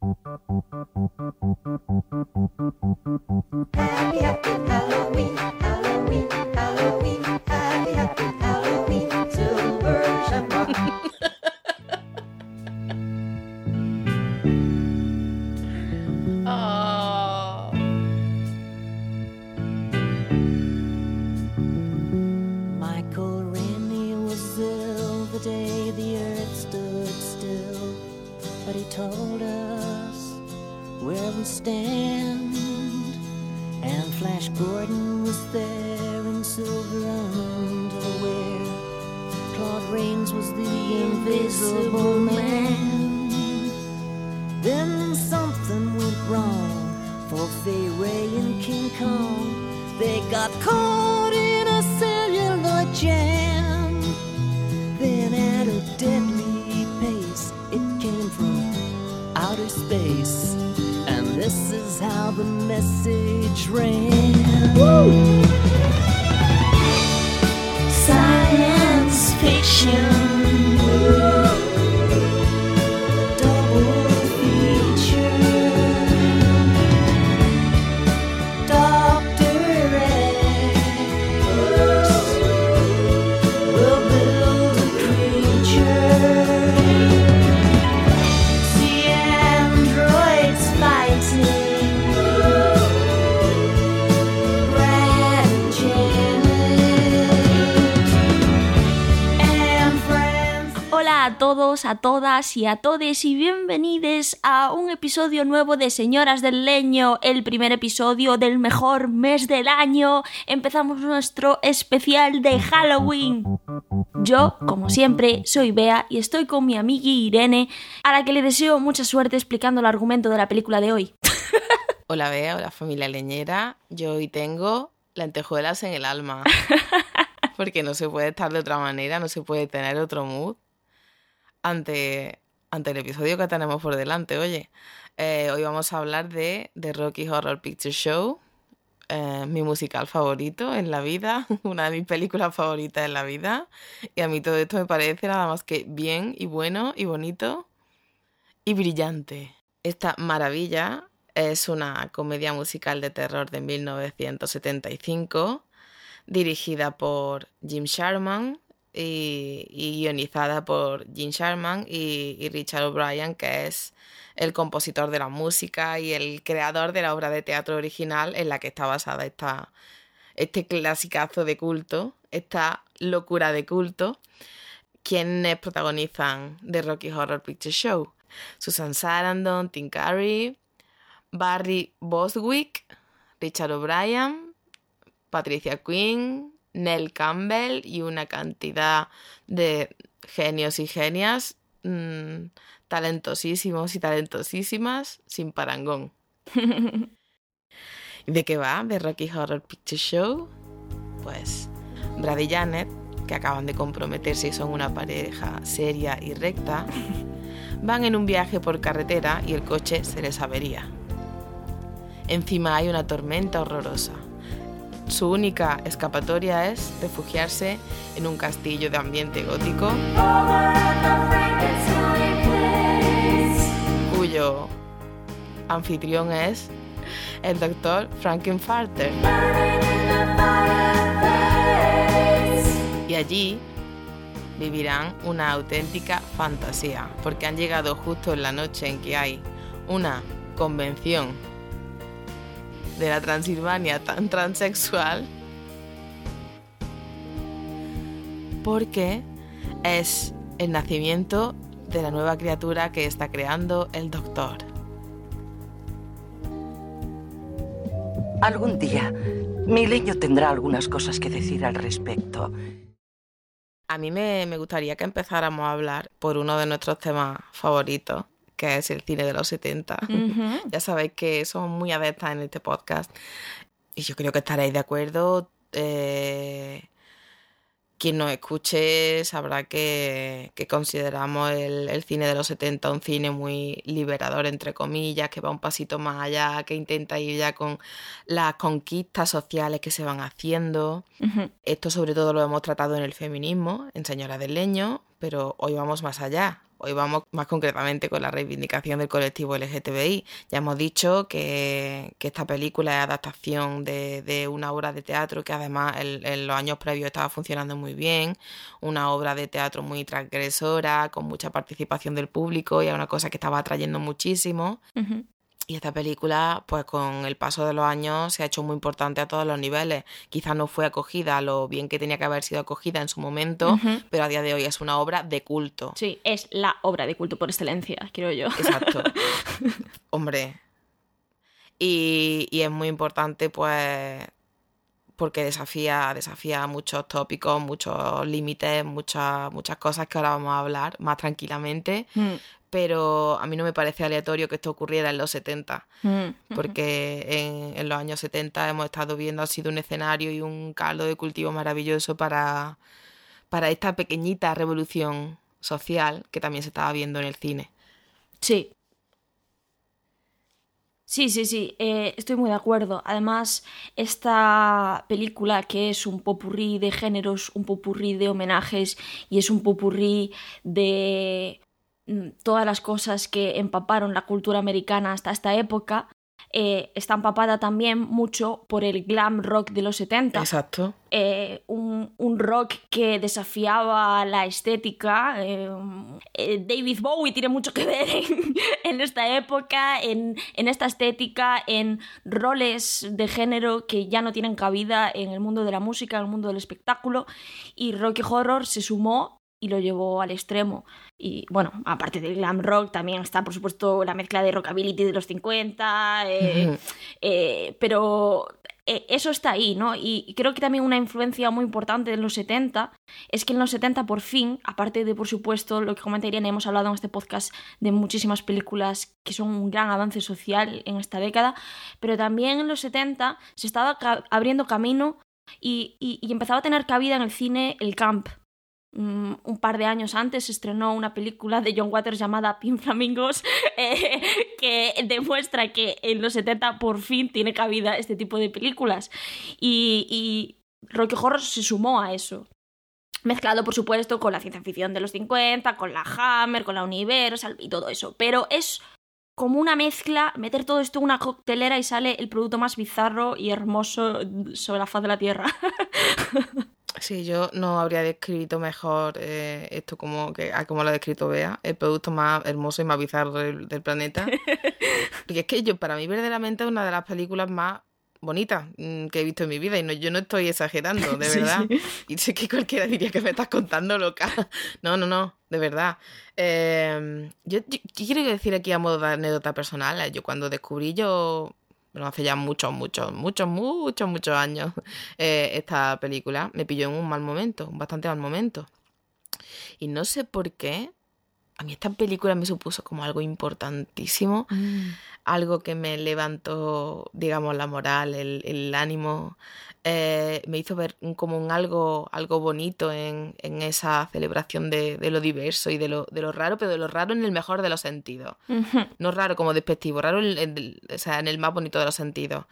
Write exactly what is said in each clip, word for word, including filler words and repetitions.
Happy, happy Halloween, Halloween, Halloween, happy, happy Halloween, Silver Shamrock. Oh. Michael Rennie was ill the day the earth stood still, but he told us where we stand. And Flash Gordon was there in silver underwear. Claude Rains was the invisible man. Then something went wrong for Fay Ray and King Kong. They got caught in a celluloid jam. Then at a deadly pace, it came from outer space. And this is how the message ran. Woo! Science fiction. Woo! Double feature. Doctor X will build a creature. See androids fighting. Brad and Janet and friends. Hola a todos, a todas y a todes y bienvenidos a un episodio nuevo de Señoras del Leño, el primer episodio del mejor mes del año. Empezamos nuestro especial de Halloween. Yo, como siempre, soy Bea y estoy con mi amigui Irene, a la que le deseo mucha suerte explicando el argumento de la película de hoy. Hola Bea, hola familia leñera. Yo hoy tengo lentejuelas en el alma. Porque no se puede estar de otra manera, no se puede tener otro mood ante, ante el episodio que tenemos por delante. Oye, eh, hoy vamos a hablar de The Rocky Horror Picture Show, eh, mi musical favorito en la vida, una de mis películas favoritas en la vida. Y a mí todo esto me parece nada más que bien y bueno y bonito y brillante. Esta maravilla es una comedia musical de terror de mil novecientos setenta y cinco, dirigida por Jim Sharman y, y guionizada por Jim Sharman y, y Richard O'Brien, que es el compositor de la música y el creador de la obra de teatro original en la que está basada esta, este clasicazo de culto, esta locura de culto. Quienes protagonizan The Rocky Horror Picture Show: Susan Sarandon, Tim Curry, Barry Bostwick, Richard O'Brien, Patricia Quinn, Nell Campbell y una cantidad de genios y genias mmm, talentosísimos y talentosísimas sin parangón. ¿Y de qué va The Rocky Horror Picture Show? Pues Brad y Janet, que acaban de comprometerse y son una pareja seria y recta, van en un viaje por carretera y el coche se les avería. Encima hay una tormenta horrorosa. Su única escapatoria es refugiarse en un castillo de ambiente gótico cuyo anfitrión es el doctor Frankenfarter. Y allí vivirán una auténtica fantasía, porque han llegado justo en la noche en que hay una convención de la Transilvania tan transexual, porque es el nacimiento de la nueva criatura que está creando el doctor. Algún día, mi leño tendrá algunas cosas que decir al respecto. A mí me, me gustaría que empezáramos a hablar por uno de nuestros temas favoritos, que es el cine de los setenta. Uh-huh. Ya sabéis que somos muy adeptas en este podcast y yo creo que estaréis de acuerdo. Eh, quien nos escuche sabrá que, que consideramos el, el cine de los setenta un cine muy liberador, entre comillas, que va un pasito más allá, que intenta ir ya con las conquistas sociales que se van haciendo. Uh-huh. Esto sobre todo lo hemos tratado en el feminismo, en Señoras del Leño, pero hoy vamos más allá. hoy vamos más concretamente con la reivindicación del colectivo L G T B I. Ya hemos dicho que, que esta película es adaptación de, de una obra de teatro que además en, en los años previos estaba funcionando muy bien, una obra de teatro muy transgresora, con mucha participación del público y es una cosa que estaba atrayendo muchísimo. Uh-huh. Y esta película, pues con el paso de los años se ha hecho muy importante a todos los niveles. Quizás no fue acogida lo bien que tenía que haber sido acogida en su momento, uh-huh. pero a día de hoy es una obra de culto. Sí, es la obra de culto por excelencia, creo yo. Exacto. Hombre. Y, y es muy importante, pues, porque desafía, desafía muchos tópicos, muchos límites, muchas, muchas cosas que ahora vamos a hablar más tranquilamente. Mm. Pero a mí no me parece aleatorio que esto ocurriera en los setenta, mm. porque en, en los años setenta hemos estado viendo, ha sido un escenario y un caldo de cultivo maravilloso para, para esta pequeñita revolución social que también se estaba viendo en el cine. Sí. Sí, sí, sí, eh, estoy muy de acuerdo. Además, esta película, que es un popurrí de géneros, un popurrí de homenajes y es un popurrí de todas las cosas que empaparon la cultura americana hasta esta época, eh, está empapada también mucho por el glam rock de los setenta. Exacto. Eh, un, un rock que desafiaba la estética. Eh, eh, David Bowie tiene mucho que ver en, en esta época, en, en esta estética, en roles de género que ya no tienen cabida en el mundo de la música, en el mundo del espectáculo, y Rocky Horror se sumó y lo llevó al extremo. Y bueno, aparte del glam rock también está, por supuesto, la mezcla de rockabilly de los cincuenta, eh, uh-huh. eh, pero eh, eso está ahí, ¿no? Y creo que también una influencia muy importante en los setenta es que en los setenta por fin, aparte de, por supuesto, lo que comenta Irene, hemos hablado en este podcast de muchísimas películas que son un gran avance social en esta década, pero también en los setenta se estaba ca- abriendo camino y, y, y empezaba a tener cabida en el cine el camp. Un par de años antes se estrenó una película de John Waters llamada Pink Flamingos, eh, que demuestra que en los setenta por fin tiene cabida este tipo de películas. Y, y Rocky Horror se sumó a eso. Mezclado, por supuesto, con la ciencia ficción de los cincuenta, con la Hammer, con la Universal y todo eso. Pero es como una mezcla, meter todo esto en una coctelera y sale el producto más bizarro y hermoso sobre la faz de la Tierra. Sí, yo no habría descrito mejor eh, esto como, que, como lo ha descrito Bea, el producto más hermoso y más bizarro del, del planeta. Porque es que yo, para mí, verdaderamente es una de las películas más bonitas que he visto en mi vida, y no, yo no estoy exagerando, de verdad. Sí, sí. Y sé que cualquiera diría que me estás contando loca. No, no, no, de verdad. Eh, yo, yo quiero decir aquí a modo de anécdota personal, yo cuando descubrí yo... Bueno, hace ya muchos, muchos, muchos, muchos, muchos años eh, esta película me pilló en un mal momento, un bastante mal momento. Y no sé por qué, a mí esta película me supuso como algo importantísimo, mm. algo que me levantó, digamos, la moral, el, el ánimo, eh, me hizo ver como un algo, algo bonito en, en esa celebración de, de lo diverso y de lo, de lo raro, pero de lo raro en el mejor de los sentidos. Uh-huh. No raro como despectivo, raro en, en, o sea, en el más bonito de los sentidos.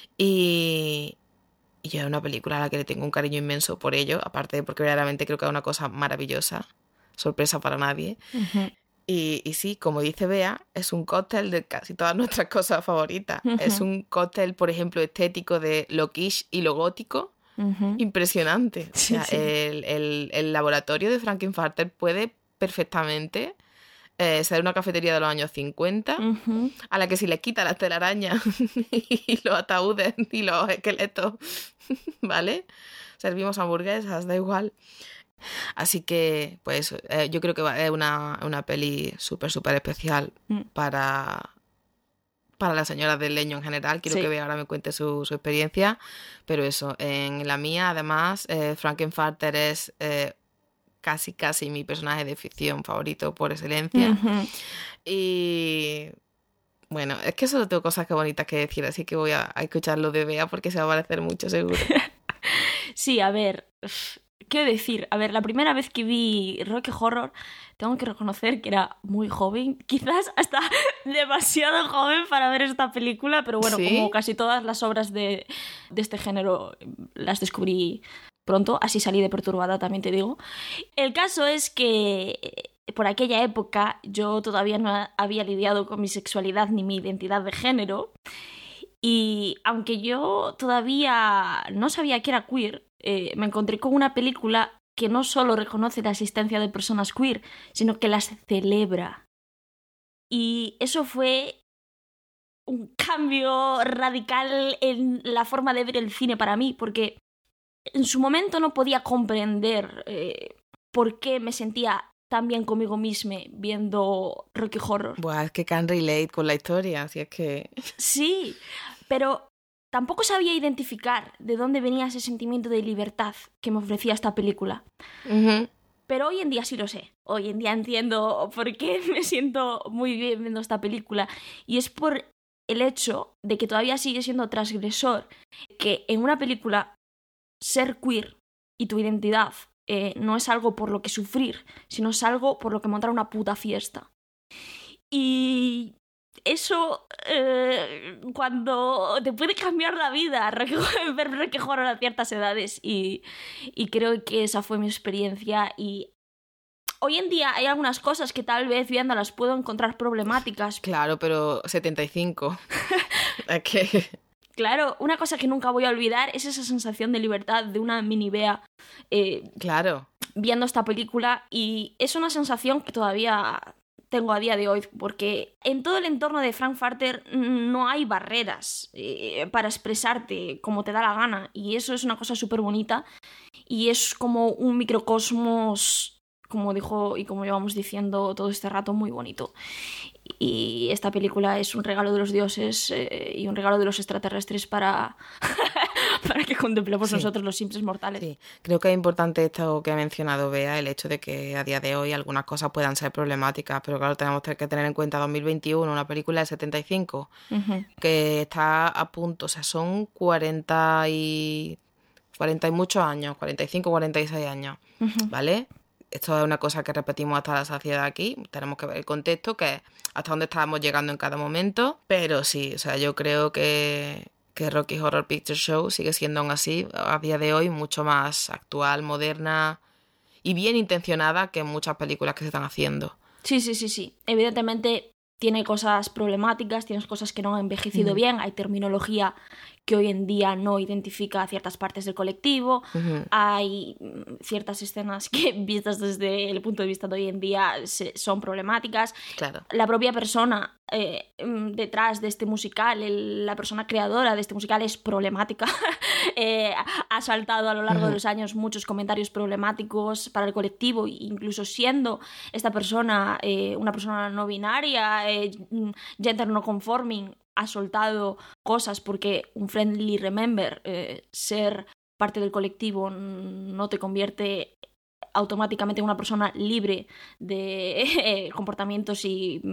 Y, y yo es una película a la que le tengo un cariño inmenso por ello, aparte de porque verdaderamente creo que es una cosa maravillosa, sorpresa para nadie. Uh-huh. Y, y sí, como dice Bea, es un cóctel de casi todas nuestras cosas favoritas. Uh-huh. Es un cóctel, por ejemplo, estético de lo quiche y lo gótico. Uh-huh. Impresionante. Sí, o sea, sí. el, el, el laboratorio de Frankenfarter puede perfectamente eh, ser una cafetería de los años cincuenta, uh-huh. a la que si les quita las telarañas y los ataúdes y los esqueletos, ¿vale? Servimos hamburguesas, da igual. Así que, pues, eh, yo creo que es una, una peli súper, súper especial mm. para, para las señoras del leño en general. Quiero sí. que Bea ahora me cuente su, su experiencia, pero eso, en la mía, además, eh, Frankenfarter es eh, casi, casi mi personaje de ficción favorito por excelencia. Uh-huh. Y... bueno, es que solo tengo cosas que bonitas que decir, así que voy a, a escucharlo de Bea porque se va a parecer mucho, seguro. Sí, a ver... ¿qué decir? A ver, la primera vez que vi Rocky Horror, tengo que reconocer que era muy joven, quizás hasta demasiado joven para ver esta película, pero bueno, ¿sí? Como casi todas las obras de, de este género las descubrí pronto, así salí de perturbada, también te digo. El caso es que por aquella época yo todavía no había lidiado con mi sexualidad ni mi identidad de género. Y aunque yo todavía no sabía que era queer, eh, me encontré con una película que no solo reconoce la existencia de personas queer, sino que las celebra. Y eso fue un cambio radical en la forma de ver el cine para mí, porque en su momento no podía comprender eh, por qué me sentía tan bien conmigo misma viendo Rocky Horror. Buah, es que can relate con la historia, así es que... Sí, pero tampoco sabía identificar de dónde venía ese sentimiento de libertad que me ofrecía esta película. Uh-huh. Pero hoy en día sí lo sé. Hoy en día entiendo por qué me siento muy bien viendo esta película. Y es por el hecho de que todavía sigue siendo transgresor que en una película ser queer y tu identidad eh, no es algo por lo que sufrir, sino es algo por lo que montar una puta fiesta. Y eso, eh, cuando te puede cambiar la vida, ver Rocky Horror a ciertas edades, y, y creo que esa fue mi experiencia. Y hoy en día hay algunas cosas que tal vez viéndolas puedo encontrar problemáticas. Claro, pero setenta y cinco. Es que... Claro, una cosa que nunca voy a olvidar es esa sensación de libertad de una mini Bea eh, claro. viendo esta película, y es una sensación que todavía tengo a día de hoy, porque en todo el entorno de Frankfurter no hay barreras eh, para expresarte como te da la gana, y eso es una cosa súper bonita, y es como un microcosmos, como dijo y como llevamos diciendo todo este rato, muy bonito. Y esta película es un regalo de los dioses eh, y un regalo de los extraterrestres para, para que contemplemos sí. nosotros los simples mortales. Sí, creo que es importante esto que ha mencionado Bea, el hecho de que a día de hoy algunas cosas puedan ser problemáticas, pero claro, tenemos que tener en cuenta dos mil veintiuno, una película de setenta y cinco, uh-huh. que está a punto, o sea, son cuarenta y, cuarenta y muchos años, cuarenta y cinco, cuarenta y seis años, uh-huh. ¿vale? Esto es una cosa que repetimos hasta la saciedad aquí. Tenemos que ver el contexto, que es hasta dónde estábamos llegando en cada momento. Pero sí, o sea, yo creo que, que Rocky Horror Picture Show sigue siendo aún así, a día de hoy, mucho más actual, moderna y bien intencionada que muchas películas que se están haciendo. Sí, sí, sí, sí. Evidentemente tiene cosas problemáticas, tiene cosas que no han envejecido uh-huh. bien, hay terminología que hoy en día no identifica ciertas partes del colectivo, uh-huh. hay ciertas escenas que, vistas desde el punto de vista de hoy en día, se, son problemáticas. Claro. La propia persona eh, detrás de este musical, el, la persona creadora de este musical es problemática. eh, ha saltado a lo largo uh-huh. de los años muchos comentarios problemáticos para el colectivo, incluso siendo esta persona eh, una persona no binaria, eh, gender no conforming, ha soltado cosas porque un friendly remember, eh, ser parte del colectivo no te convierte automáticamente en una persona libre de eh, comportamientos y,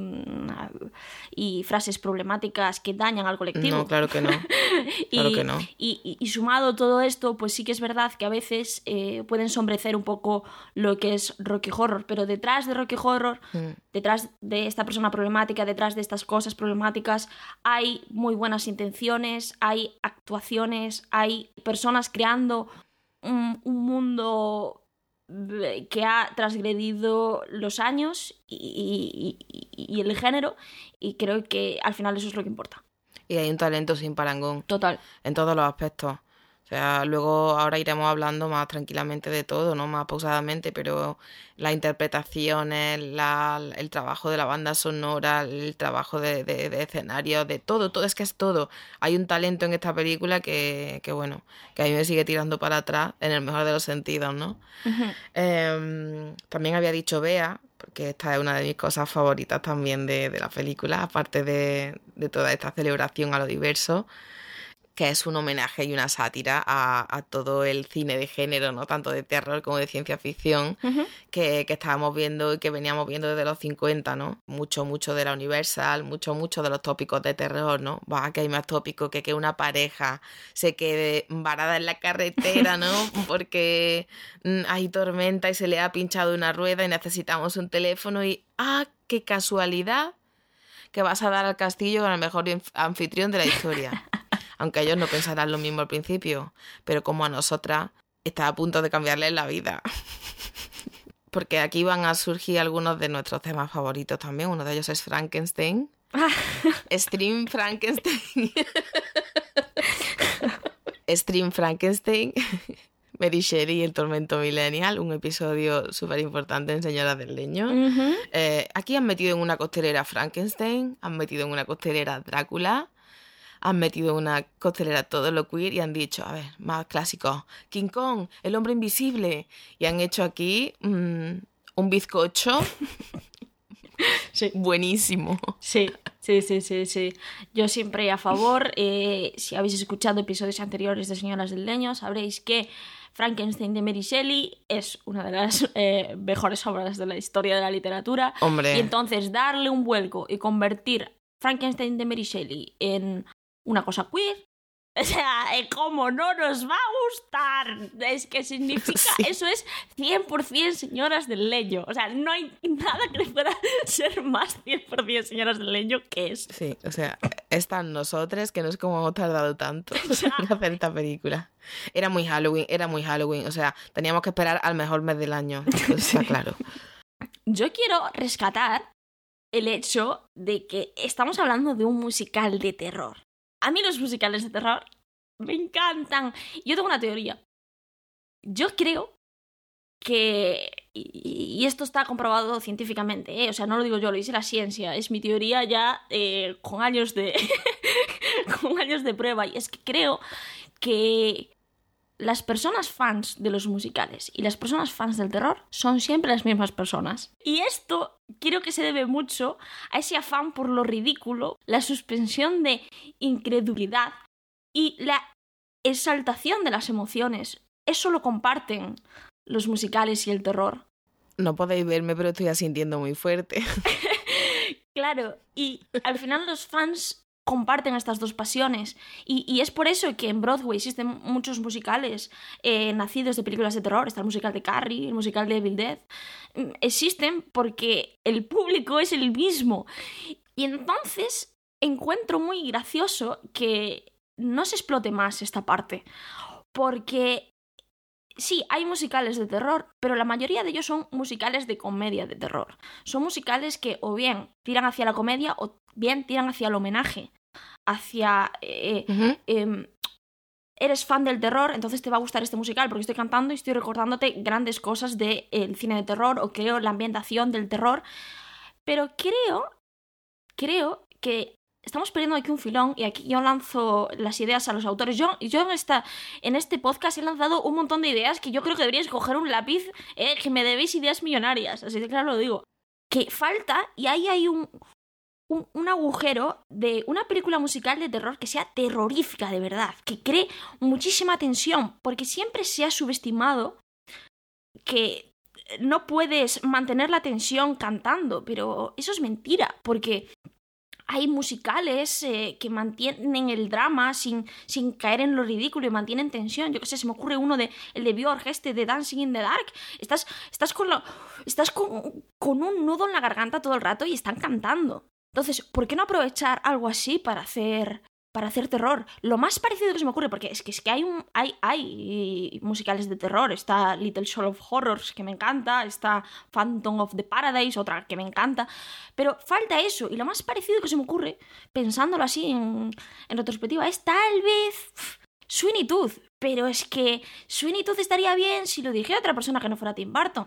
y frases problemáticas que dañan al colectivo. No, claro que no. y, claro que no. Y, y, y sumado todo esto, pues sí que es verdad que a veces eh, pueden ensombrecer un poco lo que es Rocky Horror, pero detrás de Rocky Horror, mm. detrás de esta persona problemática, detrás de estas cosas problemáticas, hay muy buenas intenciones, hay actuaciones, hay personas creando un, un mundo que ha transgredido los años y, y, y el género, y creo que al final eso es lo que importa. Y hay un talento sin parangón. Total. En todos los aspectos. O sea, luego ahora iremos hablando más tranquilamente de todo, ¿no? Más pausadamente, pero las interpretaciones, la, el trabajo de la banda sonora, el trabajo de, de, de escenarios, de todo, todo, es que es todo. Hay un talento en esta película que, que bueno, que a mí me sigue tirando para atrás, en el mejor de los sentidos, ¿no? Uh-huh. Eh, también había dicho Bea, porque esta es una de mis cosas favoritas también de, de la película, aparte de, de toda esta celebración a lo diverso, que es un homenaje y una sátira a, a todo el cine de género, ¿no? Tanto de terror como de ciencia ficción, uh-huh. que, que estábamos viendo y que veníamos viendo desde los cincuenta, ¿no? Mucho, mucho de la Universal, mucho, mucho de los tópicos de terror, ¿no? Va, que hay más tópicos que que una pareja se quede varada en la carretera, ¿no? Porque hay tormenta y se le ha pinchado una rueda y necesitamos un teléfono y ¡ah, qué casualidad! Que vas a dar al castillo con el mejor anfitrión de la historia. Aunque ellos no pensarán lo mismo al principio, pero como a nosotras está a punto de cambiarles la vida. porque aquí van a surgir algunos de nuestros temas favoritos también. Uno de ellos es Frankenstein. Stream Frankenstein. Stream Frankenstein. Mary Shelley y el tormento millennial, un episodio súper importante en Señoras del Leño. Uh-huh. Eh, aquí han metido en una costelera Frankenstein, han metido en una costelera Drácula, han metido en una costelera todo lo queer y han dicho, a ver, más clásicos, King Kong, el hombre invisible. Y han hecho aquí mmm, un bizcocho sí. buenísimo. Sí. Sí, sí, sí, sí. Yo siempre a favor. Eh, si habéis escuchado episodios anteriores de Señoras del Leño, sabréis que Frankenstein de Mary Shelley es una de las eh, mejores obras de la historia de la literatura. Hombre. Y entonces darle un vuelco y convertir Frankenstein de Mary Shelley en una cosa queer, o sea, ¿cómo no nos va a gustar? Es que significa, sí. Eso es cien por ciento Señoras del Leño. O sea, no hay nada que pueda ser más cien por ciento Señoras del Leño que eso. Sí, o sea, están nosotros que no es como hemos tardado tanto en hacer esta película. Era muy Halloween, era muy Halloween. O sea, teníamos que esperar al mejor mes del año. Está claro. Yo quiero rescatar el hecho de que estamos hablando de un musical de terror. A mí los musicales de terror me encantan. Yo tengo una teoría. Yo creo que... Y esto está comprobado científicamente, ¿eh? O sea, no lo digo yo, lo dice la ciencia. Es mi teoría ya eh, con años de... con años de prueba. Y es que creo que las personas fans de los musicales y las personas fans del terror son siempre las mismas personas. Y esto creo que se debe mucho a ese afán por lo ridículo, la suspensión de incredulidad y la exaltación de las emociones. Eso lo comparten los musicales y el terror. No podéis verme, pero estoy asintiendo muy fuerte. Claro, y al final los fans comparten estas dos pasiones y, y es por eso que en Broadway existen muchos musicales eh, nacidos de películas de terror. Está el musical de Carrie, el musical de Evil Dead. Existen porque el público es el mismo. Y entonces encuentro muy gracioso que no se explote más esta parte, porque sí, hay musicales de terror, pero la mayoría de ellos son musicales de comedia de terror. Son musicales que o bien tiran hacia la comedia o bien tiran hacia el homenaje, hacia... Eh, uh-huh. eh, eres fan del terror, entonces te va a gustar este musical porque estoy cantando y estoy recordándote grandes cosas del cine de terror o creo la ambientación del terror. Pero creo, creo que estamos perdiendo aquí un filón y aquí yo lanzo las ideas a los autores. Yo, yo en, esta, en este podcast he lanzado un montón de ideas que yo creo que deberíais coger un lápiz, eh, que me debéis ideas millonarias, así de claro lo digo. Que falta, y ahí hay un, un, un agujero de una película musical de terror que sea terrorífica de verdad, que cree muchísima tensión, porque siempre se ha subestimado que no puedes mantener la tensión cantando, pero eso es mentira, porque hay musicales eh, que mantienen el drama sin, sin caer en lo ridículo y mantienen tensión. Yo qué sé, se me ocurre uno de el de Björk, este de Dancing in the Dark. Estás, estás, con, lo, estás con, con un nudo en la garganta todo el rato y están cantando. Entonces, ¿por qué no aprovechar algo así para hacer, para hacer terror? Lo más parecido que se me ocurre, porque es que, es que hay, un, hay, hay musicales de terror. Está Little Shop of Horrors, que me encanta. Está Phantom of the Paradise, otra que me encanta. Pero falta eso. Y lo más parecido que se me ocurre, pensándolo así en, en retrospectiva, es tal vez pff, Sweeney Todd. Pero es que Sweeney Todd estaría bien si lo dijera otra persona que no fuera Tim Burton.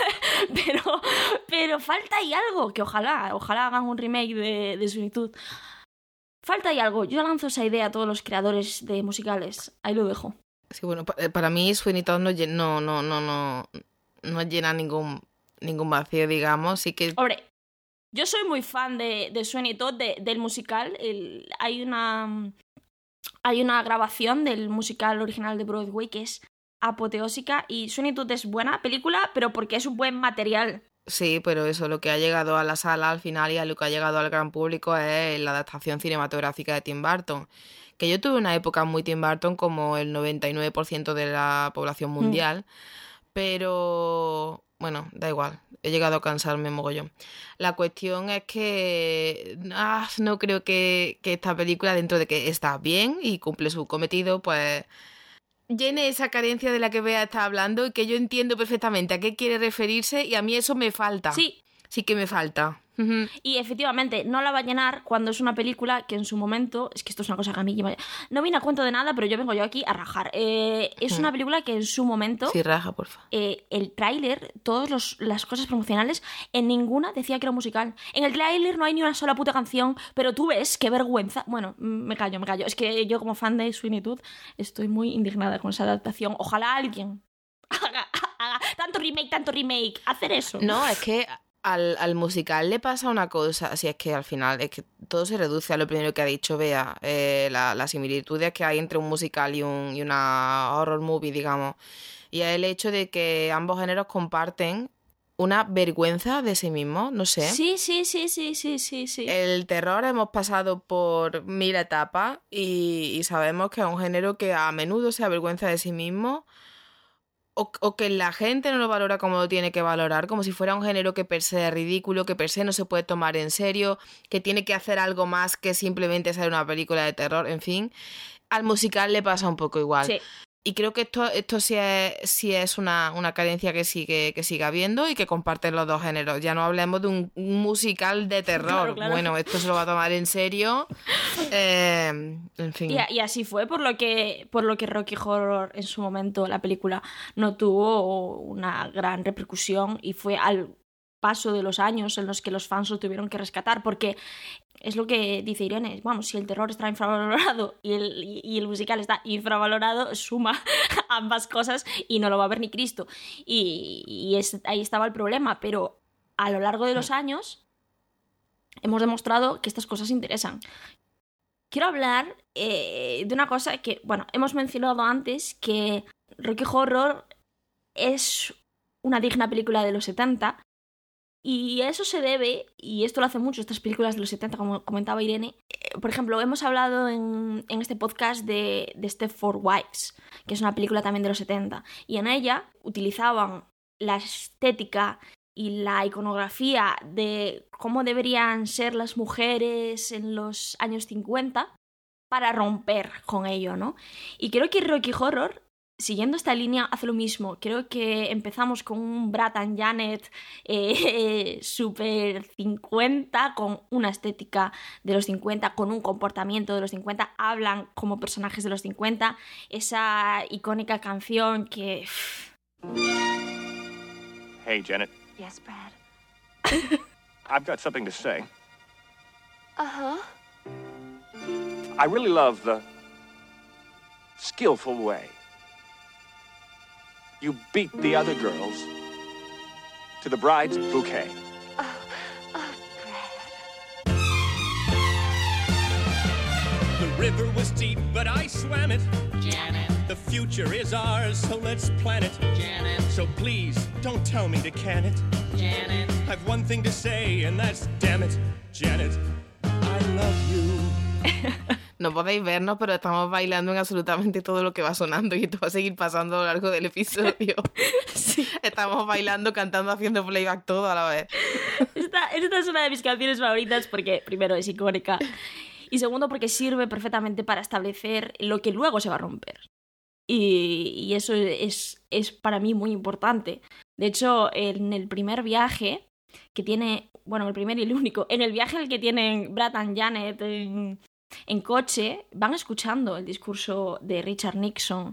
pero, pero falta ahí algo, que ojalá, ojalá hagan un remake de, de Sweeney Todd. Falta ahí algo. Yo lanzo esa idea a todos los creadores de musicales. Ahí lo dejo. Sí, bueno, para mí Sweeney Todd no, no, no, no, no, no llena ningún, ningún vacío, digamos. Sí que... Hombre, yo soy muy fan de, de Sweeney Todd, de, del musical. El, hay una... Hay una grabación del musical original de Broadway que es apoteósica y Sweeney Todd es buena película, pero porque es un buen material. Sí, pero eso, lo que ha llegado a la sala al final y a lo que ha llegado al gran público es la adaptación cinematográfica de Tim Burton. Que yo tuve una época muy Tim Burton como el noventa y nueve por ciento de la población mundial, mm. pero bueno, da igual, he llegado a cansarme mogollón. La cuestión es que ah, no creo que, que esta película, dentro de que está bien y cumple su cometido, pues llene esa carencia de la que Bea está hablando y que yo entiendo perfectamente a qué quiere referirse y a mí eso me falta. Sí. Sí que me falta. Y efectivamente no la va a llenar cuando es una película que en su momento, es que esto es una cosa que a mí no viene a cuento de nada, pero yo vengo yo aquí a rajar. Eh, es una película que en su momento, sí, raja, porfa. Eh, el tráiler, todas las cosas promocionales, en ninguna decía que era musical. En el tráiler no hay ni una sola puta canción, pero tú ves qué vergüenza. Bueno, me callo, me callo. Es que yo como fan de Sweeney Todd estoy muy indignada con esa adaptación. Ojalá alguien haga, haga tanto remake, tanto remake, hacer eso. No, es que Al, al musical le pasa una cosa, si es que al final es que todo se reduce a lo primero que ha dicho Bea, eh, la, las similitudes que hay entre un musical y, un, y una horror movie, digamos, y es el hecho de que ambos géneros comparten una vergüenza de sí mismos, no sé. Sí, sí, sí, sí, sí, sí, sí. El terror hemos pasado por mil etapas y, y sabemos que es un género que a menudo se avergüenza de sí mismo. O, o que la gente no lo valora como lo tiene que valorar, como si fuera un género que per se es ridículo, que per se no se puede tomar en serio, que tiene que hacer algo más que simplemente ser una película de terror, en fin. Al musical le pasa un poco igual. Sí. Y creo que esto, esto sí es, sí es una, una carencia que sigue, que sigue habiendo y que comparten los dos géneros. Ya no hablemos de un, un musical de terror. Claro, claro. Bueno, esto se lo va a tomar en serio. Eh, en fin. Y, y así fue por lo que por lo que Rocky Horror en su momento, la película, no tuvo una gran repercusión y fue al paso de los años en los que los fans lo tuvieron que rescatar, porque es lo que dice Irene, vamos, si el terror está infravalorado y el, y el musical está infravalorado, suma ambas cosas y no lo va a ver ni Cristo. Y, y es, ahí estaba el problema, pero a lo largo de los años hemos demostrado que estas cosas interesan. Quiero hablar eh, de una cosa que, bueno, hemos mencionado antes, que Rocky Horror es una digna película de los setenta. Y eso se debe, y esto lo hacen mucho estas películas de los setenta, como comentaba Irene. Por ejemplo, hemos hablado en, en este podcast de, de Stepford Wives, que es una película también de los setenta. Y en ella utilizaban la estética y la iconografía de cómo deberían ser las mujeres en los años cincuenta para romper con ello, ¿no? Y creo que Rocky Horror, siguiendo esta línea, hace lo mismo. Creo que empezamos con un Brad and Janet eh, super cincuenta, con una estética de los cincuenta, con un comportamiento de los cincuenta, hablan como personajes de los cincuenta, esa icónica canción que... Hey, Janet. Yes, Brad? I've got something to say. Uh-huh. I really love the skillful way you beat the other girls to the bride's bouquet. Oh, oh, Brad. The river was deep, but I swam it. Janet. The future is ours, so let's plan it. Janet. So please, don't tell me to can it. Janet. I've one thing to say, and that's damn it, Janet, I love you. No podéis vernos, pero estamos bailando en absolutamente todo lo que va sonando y esto va a seguir pasando a lo largo del episodio. Sí. Estamos bailando, cantando, haciendo playback todo a la vez. Esta, esta es una de mis canciones favoritas porque, primero, es icónica y segundo, porque sirve perfectamente para establecer lo que luego se va a romper. Y, y eso es, es para mí muy importante. De hecho, en el primer viaje que tiene... Bueno, el primer y el único. En el viaje en el que tienen Brad and Janet en... en coche, van escuchando el discurso de Richard Nixon.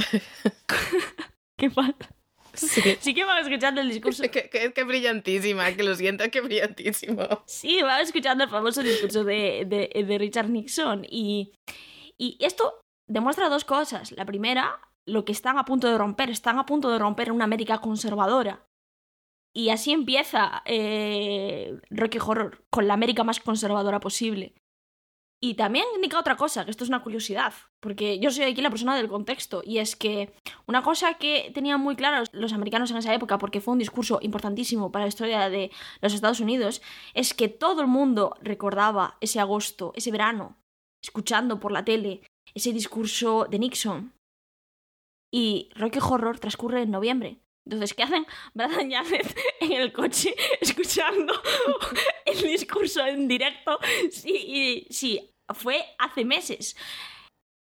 ¿Qué pasa? Sí. sí que van escuchando el discurso. Es que, que, que es brillantísima, es que lo siento, es que es brillantísimo. Sí, van escuchando el famoso discurso de, de, de Richard Nixon. Y, y esto demuestra dos cosas. La primera, lo que están a punto de romper. Están a punto de romper una América conservadora. Y así empieza eh, Rocky Horror, con la América más conservadora posible. Y también indica otra cosa, que esto es una curiosidad, porque yo soy aquí la persona del contexto, y es que una cosa que tenían muy claros los americanos en esa época, porque fue un discurso importantísimo para la historia de los Estados Unidos, es que todo el mundo recordaba ese agosto, ese verano, escuchando por la tele ese discurso de Nixon. Y Rocky Horror transcurre en noviembre. Entonces, ¿qué hacen Brad and Janet en el coche escuchando el discurso en directo? Sí, sí, fue hace meses.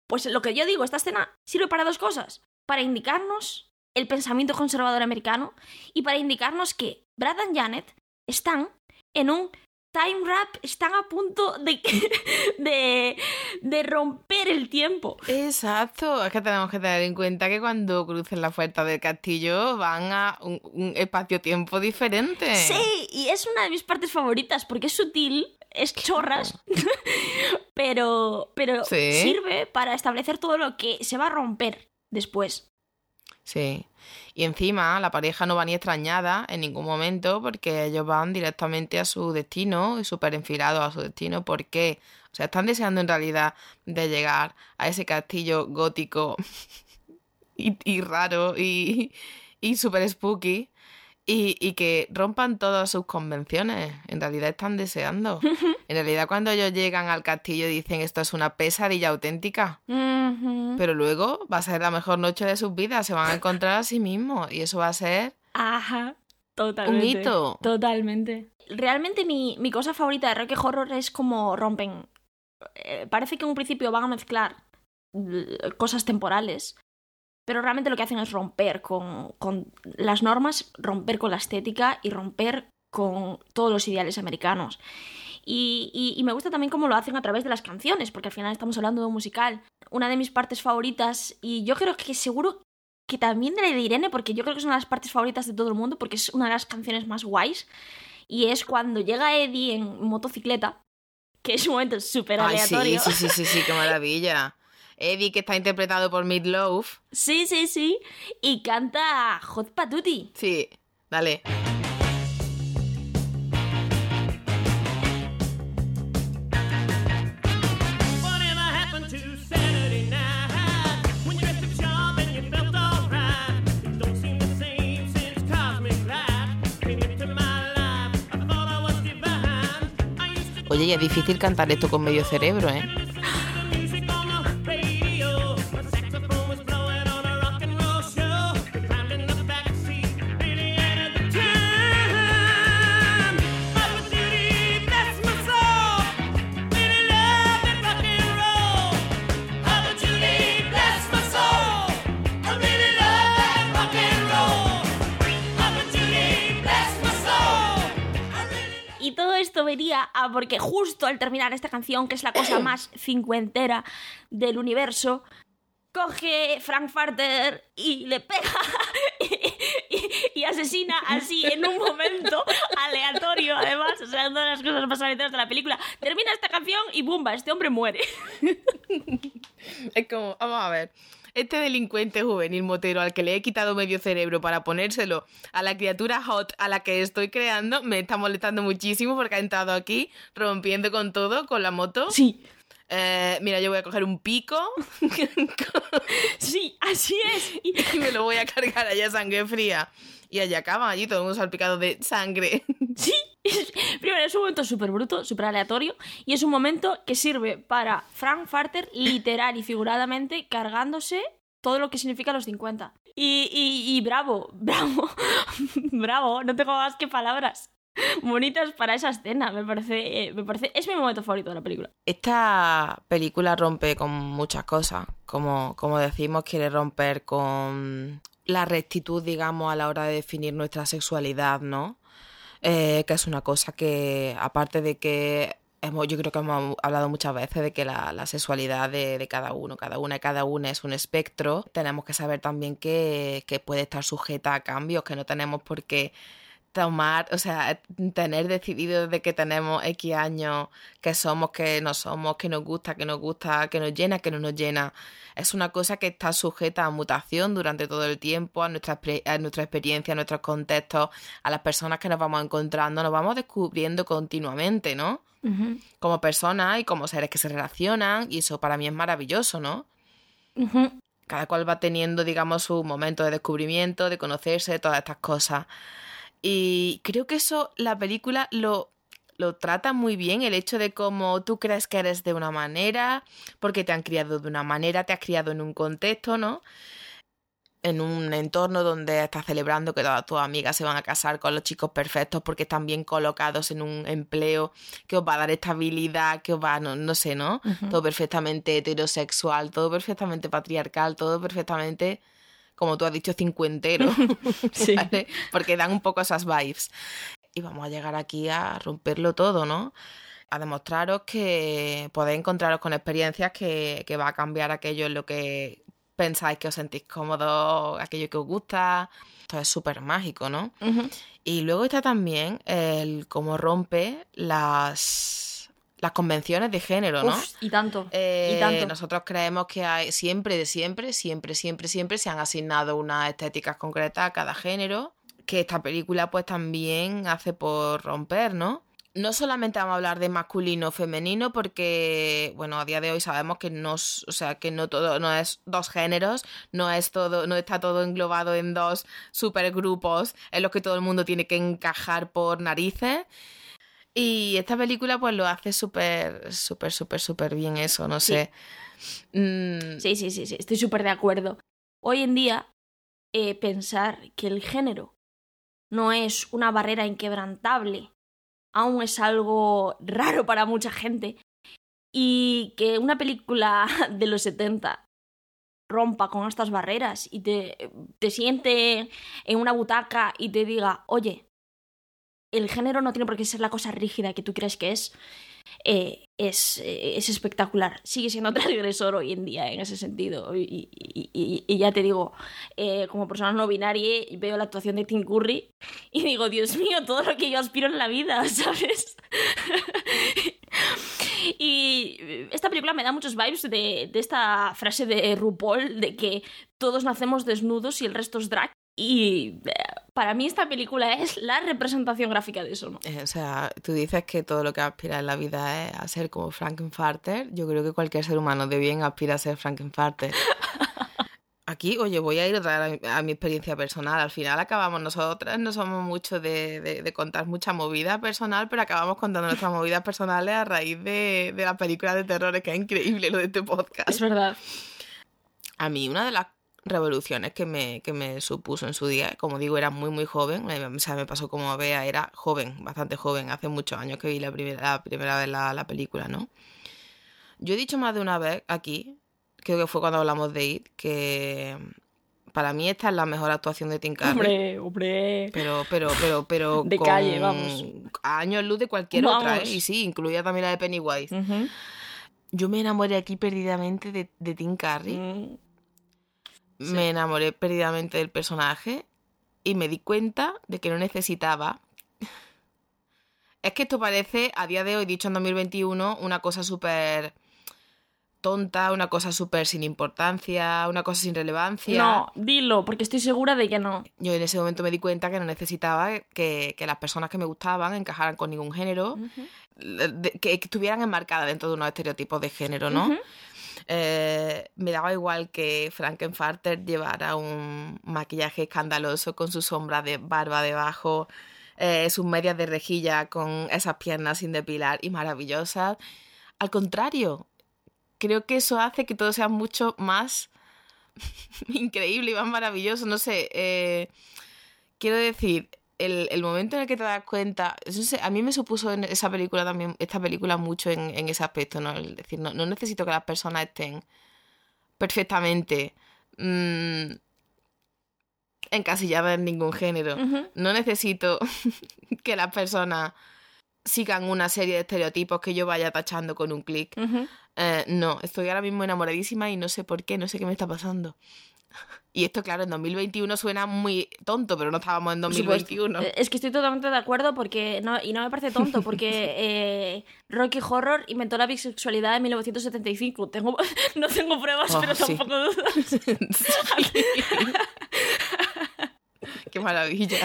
Pues lo que yo digo, esta escena sirve para dos cosas. Para indicarnos el pensamiento conservador americano y para indicarnos que Brad y Janet están en un time rap, están a punto de, de, de romper el tiempo. Exacto, es que tenemos que tener en cuenta que cuando crucen la puerta del castillo van a un, un espacio-tiempo diferente. Sí, y es una de mis partes favoritas porque es sutil, es chorras, pero, pero ¿Sí? sirve para establecer todo lo que se va a romper después. Sí, y encima la pareja no va ni extrañada en ningún momento porque ellos van directamente a su destino y súper enfilados a su destino. ¿Por qué? O sea, están deseando en realidad de llegar a ese castillo gótico y, y raro y, y súper spooky y, y que rompan todas sus convenciones. En realidad están deseando. En realidad cuando ellos llegan al castillo dicen esto es una pesadilla auténtica. Uh-huh. Pero luego va a ser la mejor noche de sus vidas, se van a encontrar a sí mismos y eso va a ser Ajá, totalmente. un hito. Totalmente. Realmente mi, mi cosa favorita de Rocky Horror es como rompen. Eh, parece que en un principio van a mezclar eh, cosas temporales, pero realmente lo que hacen es romper con, con las normas, romper con la estética y romper con todos los ideales americanos. Y, y, y me gusta también cómo lo hacen a través de las canciones, porque al final estamos hablando de un musical. Una de mis partes favoritas, y yo creo que seguro que también de la de Irene, porque yo creo que es una de las partes favoritas de todo el mundo, porque es una de las canciones más guays, y es cuando llega Eddie en motocicleta, que es un momento súper aleatorio. Ay, sí, sí, sí, sí, sí, qué maravilla. Eddie, que está interpretado por Meat Loaf. Sí, sí, sí, y canta Hot Patootie. Sí, dale. Oye, y es difícil cantar esto con medio cerebro, ¿eh? Esto vería a porque justo al terminar esta canción, que es la cosa más cincuentera del universo, coge Frankfurter y le pega y, y, y asesina así en un momento aleatorio, además, o sea, una de las cosas más aleatorias de la película. Termina esta canción y ¡bumba! Este hombre muere. Es como, vamos a ver, este delincuente juvenil motero al que le he quitado medio cerebro para ponérselo a la criatura hot a la que estoy creando me está molestando muchísimo porque ha entrado aquí rompiendo con todo, con la moto. Sí. Eh, mira, yo voy a coger un pico. Sí, así es. Y me lo voy a cargar allá a sangre fría. Y allá acaba, allí todo el mundo salpicado de sangre. Sí. Primero, es un momento súper bruto, súper aleatorio. Y es un momento que sirve para Frankfurter literal y figuradamente cargándose todo lo que significa los cincuenta. Y, y, y bravo, bravo, bravo. No tengo más que palabras bonitas para esa escena. Me parece, eh, me parece, es mi momento favorito de la película. Esta película rompe con muchas cosas. Como, como decimos, quiere romper con la rectitud, digamos, a la hora de definir nuestra sexualidad, ¿no? Eh, que es una cosa que, aparte de que hemos, yo creo que hemos hablado muchas veces de que la, la sexualidad de, de cada uno, cada una y cada una es un espectro, tenemos que saber también que, que puede estar sujeta a cambios, que no tenemos por qué tomar, o sea, tener decidido desde que tenemos X años que somos, que no somos, que nos gusta, que nos gusta, que nos llena, que no nos llena. Es una cosa que está sujeta a mutación durante todo el tiempo, a nuestra, a nuestra experiencia, a nuestros contextos, a las personas que nos vamos encontrando, nos vamos descubriendo continuamente, ¿no? Uh-huh. Como personas y como seres que se relacionan, y eso para mí es maravilloso, ¿no? Uh-huh. Cada cual va teniendo, digamos, su momento de descubrimiento, de conocerse, todas estas cosas. Y creo que eso la película lo, lo trata muy bien, el hecho de cómo tú crees que eres de una manera, porque te han criado de una manera, te has criado en un contexto, ¿no? en un entorno donde estás celebrando que todas tus amigas se van a casar con los chicos perfectos porque están bien colocados en un empleo que os va a dar estabilidad, que os va, no, no sé, ¿no? Uh-huh. Todo perfectamente heterosexual, todo perfectamente patriarcal, todo perfectamente, como tú has dicho, cincuentero. Sí. ¿Vale? Porque dan un poco esas vibes. Y vamos a llegar aquí a romperlo todo, ¿no? A demostraros que podéis encontraros con experiencias que, que va a cambiar aquello en lo que pensáis que os sentís cómodos, aquello que os gusta. Esto es súper mágico, ¿no? Uh-huh. Y luego está también el cómo rompe las, las convenciones de género, ¿no? Uf, y tanto, eh, y tanto. Nosotros creemos que hay siempre, de siempre, siempre, siempre, siempre se han asignado unas estéticas concretas a cada género, que esta película pues también hace por romper, ¿no? No solamente vamos a hablar de masculino o femenino porque, bueno, a día de hoy sabemos que no, o sea, que no todo, no es dos géneros, no es todo, no está todo englobado en dos supergrupos en los que todo el mundo tiene que encajar por narices. Y esta película pues lo hace súper, súper, súper, súper bien eso, no sí. sé. Mm. Sí, sí, sí, sí, estoy súper de acuerdo. Hoy en día, eh, pensar que el género no es una barrera inquebrantable aún es algo raro para mucha gente, y que una película de los setenta rompa con estas barreras y te, te siente en una butaca y te diga, oye, el género no tiene por qué ser la cosa rígida que tú crees que es, eh, es, eh, es espectacular. Sigue siendo transgresor hoy en día en ese sentido. Y, y, y, y ya te digo, eh, como persona no binaria, veo la actuación de Tim Curry y digo, Dios mío, todo lo que yo aspiro en la vida, ¿sabes? Y esta película me da muchos vibes de, de esta frase de RuPaul de que todos nacemos desnudos y el resto es drag. Y para mí esta película es la representación gráfica de eso, ¿no? Eh, o sea, tú dices que todo lo que aspira en la vida es a ser como Frankenfarter. Yo creo que cualquier ser humano de bien aspira a ser Frankenfarter. Aquí, oye, voy a ir otra vez a mi experiencia personal. Al final acabamos nosotras, no somos mucho de, de, de contar mucha movida personal, pero acabamos contando nuestras movidas personales a raíz de, de la película de terror, que es increíble lo de este podcast. Es verdad. A mí una de las revoluciones que me, que me supuso en su día, como digo, era muy muy joven, o sea, me pasó como a Bea, era joven, bastante joven, hace muchos años que vi la primera, la primera vez la, la película, ¿no? Yo he dicho más de una vez aquí, creo que fue cuando hablamos de It, que para mí esta es la mejor actuación de Tim Curry. Hombre, hombre. Pero, pero, pero, pero de con calle, vamos. A años luz de cualquier vamos. otra, ¿eh? Y sí, incluía también la de Pennywise. Uh-huh. Yo me enamoré aquí perdidamente de, de Tim Curry. Mm. Sí. Me enamoré perdidamente del personaje y me di cuenta de que no necesitaba. Es que esto parece, a día de hoy, dicho en dos mil veintiuno, una cosa súper tonta, una cosa súper sin importancia, una cosa sin relevancia. No, dilo, porque estoy segura de que no. Yo en ese momento me di cuenta que no necesitaba que, que las personas que me gustaban encajaran con ningún género, uh-huh. de, que, que estuvieran enmarcadas dentro de unos estereotipos de género, ¿no? Uh-huh. Eh, me daba igual que Frankenfarter llevara un maquillaje escandaloso con su sombra de barba debajo, eh, sus medias de rejilla con esas piernas sin depilar y maravillosas. Al contrario, creo que eso hace que todo sea mucho más increíble y más maravilloso. No sé, eh, quiero decir, el, el momento en el que te das cuenta, eso sé, a mí me supuso en esa película también, esta película mucho en, en ese aspecto, ¿no? Es decir, no, no necesito que las personas estén perfectamente mmm, encasilladas en ningún género. Uh-huh. No necesito que las personas sigan una serie de estereotipos que yo vaya tachando con un clic. Uh-huh. Eh, no, estoy ahora mismo enamoradísima y no sé por qué, no sé qué me está pasando. Y esto, claro, en dos mil veintiuno suena muy tonto, pero no estábamos en dos mil veintiuno. Es que estoy totalmente de acuerdo porque no, y no me parece tonto porque eh, Rocky Horror inventó la bisexualidad en mil novecientos setenta y cinco. Tengo, no tengo pruebas, oh, pero sí. tampoco dudas. Sí. ¡Qué maravilla!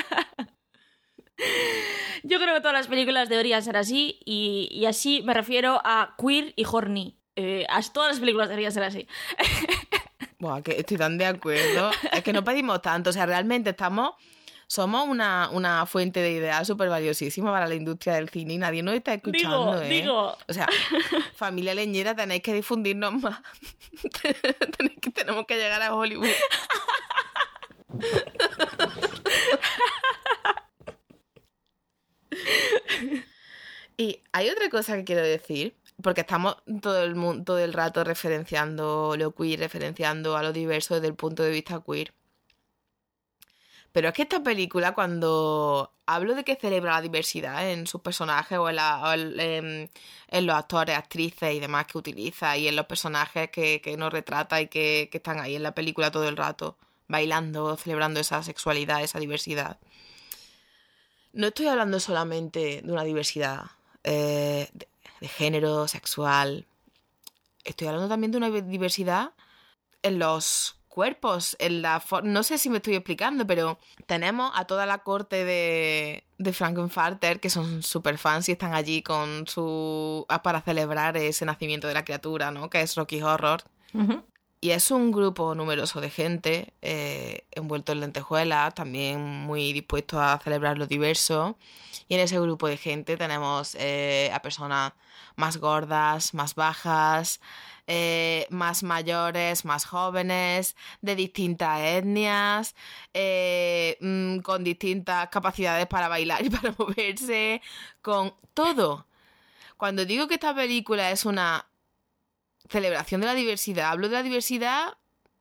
Yo creo que todas las películas deberían ser así y, y así me refiero a queer y horny. Eh, a todas las películas deberían ser así. Buah, que estoy tan de acuerdo. Es que no pedimos tanto. O sea, realmente estamos... Somos una, una fuente de ideas súper valiosísima para la industria del cine y nadie nos está escuchando, digo, ¿eh? Digo. O sea, familia leñera, tenéis que difundirnos más. tenéis que, tenemos que llegar a Hollywood. Y hay otra cosa que quiero decir, porque estamos todo el, mu- todo el rato referenciando lo queer, referenciando a lo diverso desde el punto de vista queer. Pero es que esta película, cuando hablo de que celebra la diversidad en sus personajes o en, la- o en- en- en los actores, actrices y demás que utiliza, y en los personajes que, que nos retrata y que, que están ahí en la película todo el rato, bailando, celebrando esa sexualidad, esa diversidad. No estoy hablando solamente de una diversidad eh, de, de género, sexual. Estoy hablando también de una diversidad en los cuerpos, en la for- no sé si me estoy explicando, pero tenemos a toda la corte de, de Frankenfarter, que son super fans y están allí con su para celebrar ese nacimiento de la criatura, ¿no? Que es Rocky Horror. Ujú. Y es un grupo numeroso de gente eh, envuelto en lentejuelas, también muy dispuesto a celebrar lo diverso. Y en ese grupo de gente tenemos eh, a personas más gordas, más bajas, eh, más mayores, más jóvenes, de distintas etnias, eh, mm, con distintas capacidades para bailar y para moverse, con todo. Cuando digo que esta película es una celebración de la diversidad, hablo de la diversidad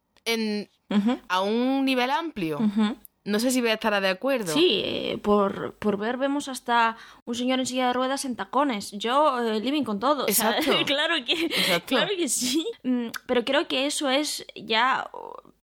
en, Ujú. a un nivel amplio. Ujú. No sé si voy a estar de acuerdo. Sí, eh, por, por ver vemos hasta un señor en silla de ruedas en tacones. Yo, eh, living con todo. O sea, Exacto. claro que, Exacto. claro que sí. Mm, Pero creo que eso es ya oh,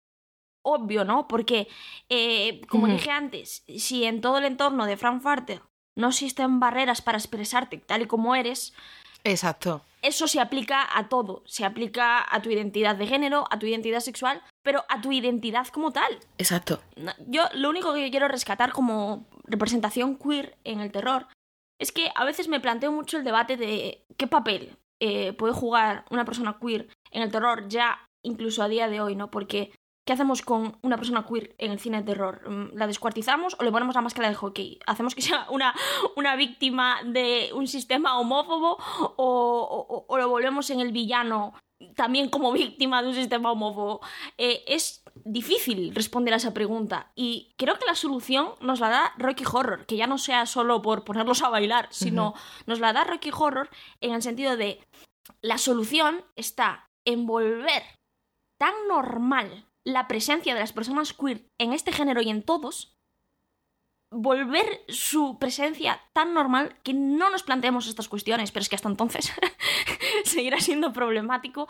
obvio, ¿no? Porque, eh, como Ujú. dije antes, si en todo el entorno de Frankfurter no existen barreras para expresarte tal y como eres, Exacto. eso se aplica a todo. Se aplica a tu identidad de género, a tu identidad sexual, pero a tu identidad como tal. Exacto. No, yo lo único que quiero rescatar como representación queer en el terror es que a veces me planteo mucho el debate de qué papel eh, puede jugar una persona queer en el terror ya incluso a día de hoy, ¿no? Porque ¿qué hacemos con una persona queer en el cine de terror? ¿La descuartizamos o le ponemos la máscara de hockey? ¿Hacemos que sea una, una víctima de un sistema homófobo o, o, o lo volvemos en el villano también como víctima de un sistema homófobo? Eh, es difícil responder a esa pregunta y creo que la solución nos la da Rocky Horror, que ya no sea solo por ponerlos a bailar, sino uh-huh. nos la da Rocky Horror en el sentido de la solución está en volver tan normal la presencia de las personas queer en este género y en todos, volver su presencia tan normal que no nos planteemos estas cuestiones, pero es que hasta entonces seguirá siendo problemático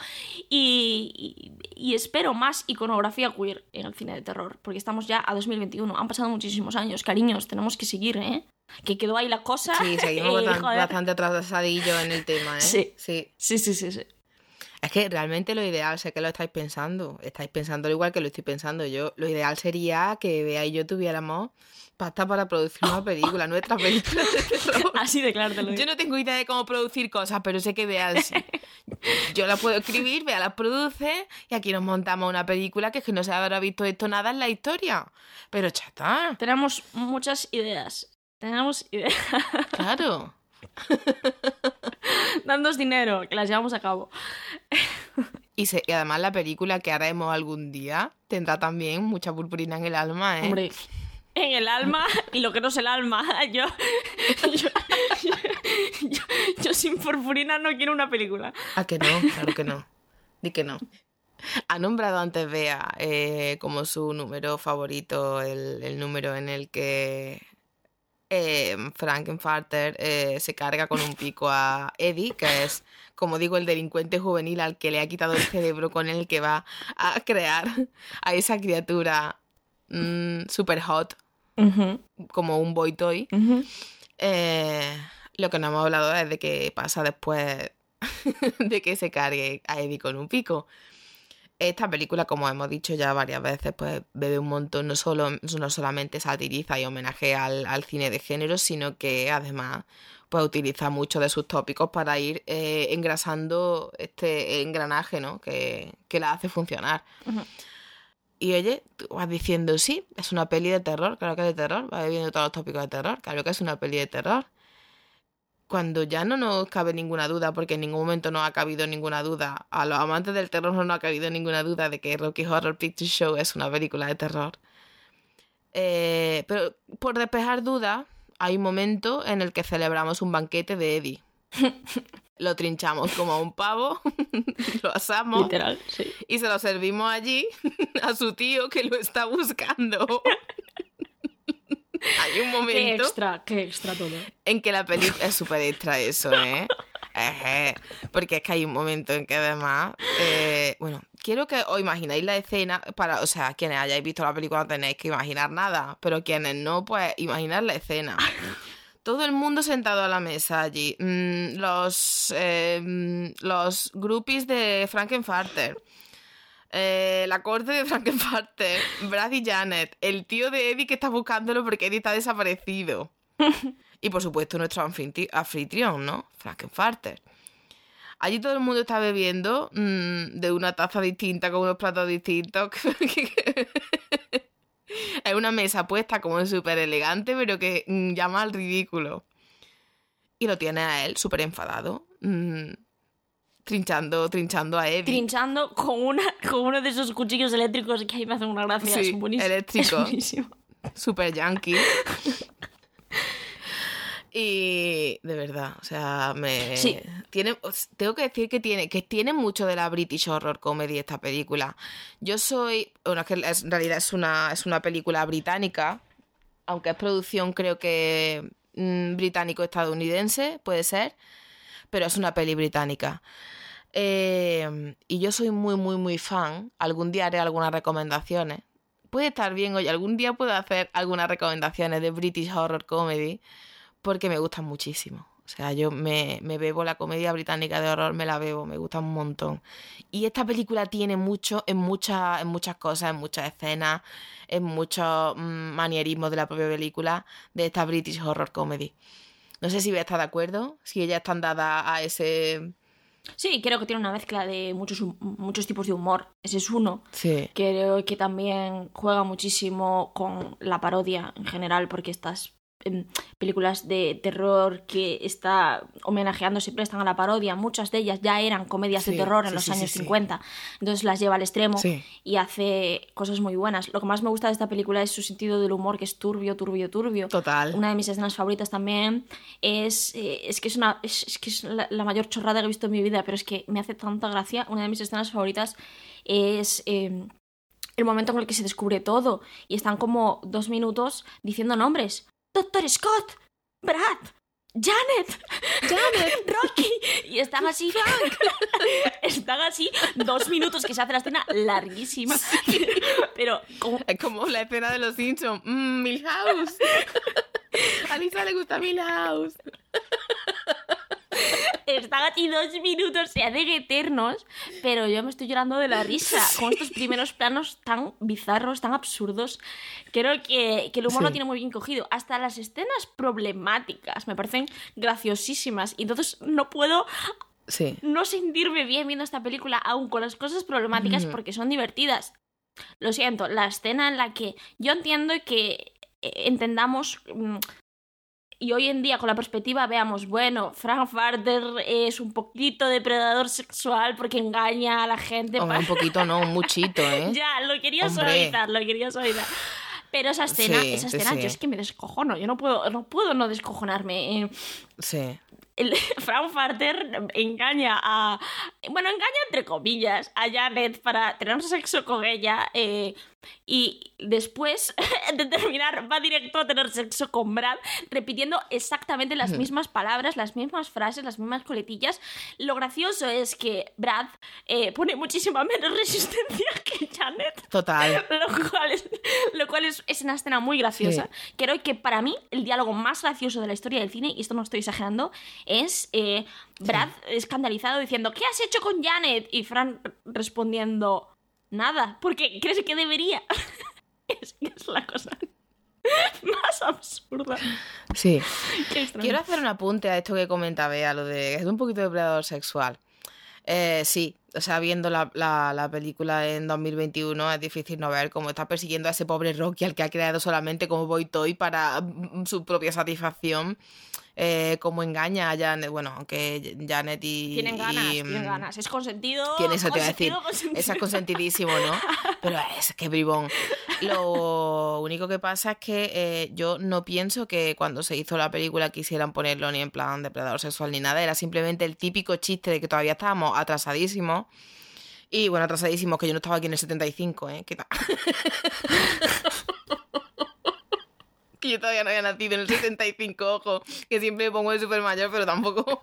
y, y, y espero más iconografía queer en el cine de terror, porque estamos ya a dos mil veintiuno, han pasado muchísimos años, cariños, tenemos que seguir, ¿eh? Que quedó ahí la cosa. Sí, seguimos eh, bastante, bastante atrasadillo en el tema, ¿eh? Sí, sí, sí, sí, sí, sí. Es que realmente lo ideal, sé que lo estáis pensando, estáis pensando igual que lo estoy pensando yo, lo ideal sería que Bea y yo tuviéramos pasta para producir una película, nuestra película de terror. Así de claro te lo digo. Yo no tengo idea de cómo producir cosas, pero sé que Bea sí. Yo las puedo escribir, Bea las produce y aquí nos montamos una película que es que no se habrá visto esto nada en la historia. Pero chata. Tenemos muchas ideas, tenemos ideas. Claro. Dándonos dinero, que las llevamos a cabo. Y, se, y además la película que haremos algún día tendrá también mucha purpurina en el alma, ¿eh? Hombre, en el alma y lo que no es el alma. Yo, yo, yo, yo, yo sin purpurina no quiero una película. ¿A que no? Claro que no. Di que no. Ha nombrado antes Bea eh, como su número favorito, el, el número en el que eh, Frankenfarter eh, se carga con un pico a Eddie, que es, como digo, el delincuente juvenil al que le ha quitado el cerebro con el que va a crear a esa criatura mmm, super hot, uh-huh. como un boy toy. Uh-huh. Eh, lo que no hemos hablado es de qué pasa después de que se cargue a Eddie con un pico. Esta película, como hemos dicho ya varias veces, pues bebe un montón, no solo no solamente satiriza y homenajea al, al cine de género, sino que además pues utiliza muchos de sus tópicos para ir eh, engrasando este engranaje, ¿no? que, que la hace funcionar. Uh-huh. Y oye, tú vas diciendo, sí, es una peli de terror, claro que es de terror, vas viendo todos los tópicos de terror, claro que es una peli de terror. Cuando ya no nos cabe ninguna duda, porque en ningún momento nos ha cabido ninguna duda, a los amantes del terror no nos ha cabido ninguna duda de que Rocky Horror Picture Show es una película de terror, Eh, pero por despejar dudas, hay un momento en el que celebramos un banquete de Eddie. Lo trinchamos como a un pavo, lo asamos. Literal, sí. Y se lo servimos allí a su tío que lo está buscando. Hay un momento... Qué extra, qué extra todo. En que la película... Es súper extra eso, ¿eh? Ejé. Porque es que hay un momento en que además... Eh, bueno, quiero que os imagináis la escena para... O sea, quienes hayáis visto la película no tenéis que imaginar nada, pero quienes no, pues imaginar la escena. Todo el mundo sentado a la mesa allí. Mm, los, eh, los groupies de Frankenfarter. Eh, la corte de Frankenfarter, Brad y Janet, el tío de Eddie que está buscándolo porque Eddie está desaparecido. Y por supuesto nuestro anfitri- anfitrión, ¿no? Frankenfarter. Allí todo el mundo está bebiendo mmm, de una taza distinta con unos platos distintos. Es una mesa puesta como súper elegante, pero que mmm, llama al ridículo. Y lo tiene a él súper enfadado. Mmm, Trinchando, trinchando a Eddie. Trinchando con, una, con uno de esos cuchillos eléctricos que ahí me hacen una gracia. Sí, es buenísimo. eléctrico. Es buenísimo. Super yankee. Y de verdad, o sea, me Sí. tiene, tengo que decir que tiene, que tiene mucho de la British Horror Comedy esta película. Yo soy, bueno, es que es, en realidad es una, es una película británica, aunque es producción creo que mmm, británico-estadounidense, puede ser, pero es una peli británica. Eh, y yo soy muy, muy, muy fan. Algún día haré algunas recomendaciones. Puede estar bien, oye, algún día puedo hacer algunas recomendaciones de British Horror Comedy porque me gustan muchísimo. O sea, yo me, me bebo la comedia británica de horror, me la bebo, me gusta un montón. Y esta película tiene mucho en, mucha, en muchas cosas, en muchas escenas, en muchos mmm, manierismos de la propia película, de esta British Horror Comedy. No sé si voy a estar de acuerdo, si ella está dada a ese... Sí, creo que tiene una mezcla de muchos, muchos tipos de humor. Ese es uno. Sí. Creo que también juega muchísimo con la parodia en general, porque estas eh, películas de terror que está homenajeando siempre están a la parodia. Muchas de ellas ya eran comedias Sí, de terror en sí, los sí, años sí, sí. cincuenta. Entonces las lleva al extremo Sí. y hace cosas muy buenas. Lo que más me gusta de esta película es su sentido del humor, que es turbio, turbio, turbio. Total. Una de mis escenas favoritas también es, eh, es que es una es, es que es la, la mayor chorrada que he visto en mi vida, pero es que me hace tanta gracia. Una de mis escenas favoritas es eh, el momento en el que se descubre todo y están como dos minutos diciendo nombres. Doctor Scott, Brad, Janet, Janet, Rocky, y están así, están así dos minutos, que se hace la escena larguísima, pero como... Es como la escena de los Simpsons. Mmm, Milhouse. A Lisa le gusta Milhouse. Están aquí dos minutos, se hacen eternos, pero yo me estoy llorando de la risa con estos primeros planos tan bizarros, tan absurdos. Creo que, que el humor Sí. lo tiene muy bien cogido. Hasta las escenas problemáticas me parecen graciosísimas. Y entonces no puedo Sí. no sentirme bien viendo esta película, aun con las cosas problemáticas, Ujú. porque son divertidas. Lo siento, la escena en la que yo entiendo que eh, entendamos... mm, y hoy en día, con la perspectiva, veamos, bueno, Frankenfarter es un poquito depredador sexual porque engaña a la gente. Hombre, para- un poquito no, un muchito, ¿eh? Ya, lo quería Hombre. suavizar, lo quería suavizar. Pero esa escena, Sí, esa sí, escena, sí. yo es que me descojono, yo no puedo, no puedo no descojonarme. Eh, Sí. el Frankenfarter engaña a... Bueno, engaña entre comillas a Janet para tener sexo con ella eh, y después de terminar va directo a tener sexo con Brad, repitiendo exactamente las mismas palabras, las mismas frases, las mismas coletillas. Lo gracioso es que Brad eh, pone muchísima menos resistencia que Janet. Total. Lo cual, es, lo cual es, es una escena muy graciosa. Sí. Creo que para mí el diálogo más gracioso de la historia del cine, y esto no estoy exagerando, es eh, Brad escandalizado diciendo ¿qué has hecho con Janet? Y Fran respondiendo nada, porque crees que debería. Es que es la cosa más absurda. Sí. Qué extraño. Quiero hacer un apunte a esto que comenta Bea, lo de que es un poquito depredador sexual. Eh, sí, o sea, viendo la, la, la película en dos mil veintiuno es difícil no ver cómo está persiguiendo a ese pobre Rocky al que ha creado solamente como boy toy para mm, su propia satisfacción. eh, cómo engaña a Janet. Bueno, aunque Janet y... Tienen ganas, y, tienen ganas. Es consentido. Tiene eso, te iba a decir. Consentido. Esa es consentidísimo, ¿no? Pero es que bribón. Lo único que pasa es que eh, yo no pienso que cuando se hizo la película quisieran ponerlo ni en plan depredador sexual ni nada. Era simplemente el típico chiste de que todavía estábamos atrasadísimos. Y bueno, atrasadísimos, que yo no estaba aquí en el setenta y cinco, ¿eh? ¿Qué tal? Que yo todavía no había nacido en el setenta y cinco, ojo. Que siempre me pongo de súper mayor, pero tampoco...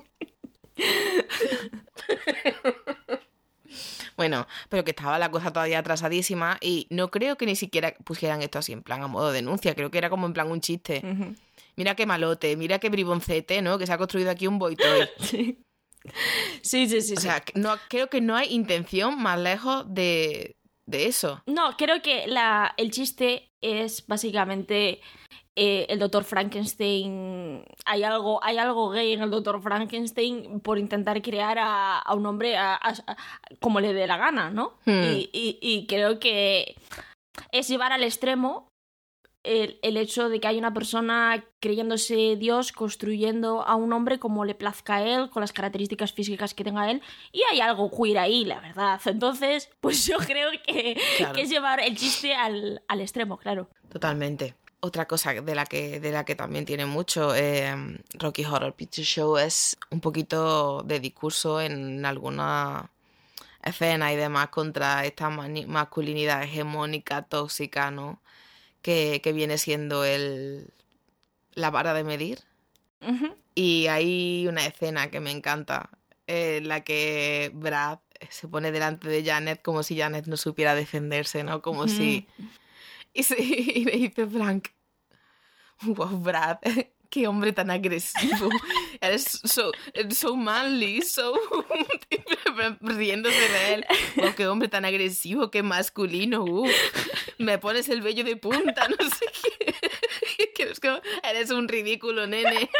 Bueno, pero que estaba la cosa todavía atrasadísima y no creo que ni siquiera pusieran esto así en plan a modo de denuncia. Creo que era como en plan un chiste. Uh-huh. Mira qué malote, mira qué briboncete, ¿no? Que se ha construido aquí un boitoy. Sí. Sí, sí, sí. O sí. sea, no, creo que no hay intención más lejos de, de eso. No, creo que la, el chiste es básicamente... Eh, el doctor Frankenstein, hay algo, hay algo gay en el doctor Frankenstein por intentar crear a, a un hombre a, a, a, como le dé la gana, ¿no? Hmm. Y, y, y creo que es llevar al extremo el, el hecho de que hay una persona creyéndose Dios construyendo a un hombre como le plazca a él, con las características físicas que tenga él, y hay algo queer ahí, la verdad. Entonces, pues yo creo que, claro. que es llevar el chiste al, al extremo, claro. Totalmente. Otra cosa de la que, de la que también tiene mucho eh, Rocky Horror Picture Show es un poquito de discurso en alguna escena y demás contra esta mani- masculinidad hegemónica, tóxica, ¿no? Que, que viene siendo el, la vara de medir. Uh-huh. Y hay una escena que me encanta, en la que Brad se pone delante de Janet como si Janet no supiera defenderse, ¿no? Como uh-huh. si... Y, se, y le dice Frank, wow, Brad, qué hombre tan agresivo, eres so, so manly, so... riéndose de él, wow, qué hombre tan agresivo, qué masculino, uh, me pones el vello de punta, no sé qué, es que eres un ridículo, nene.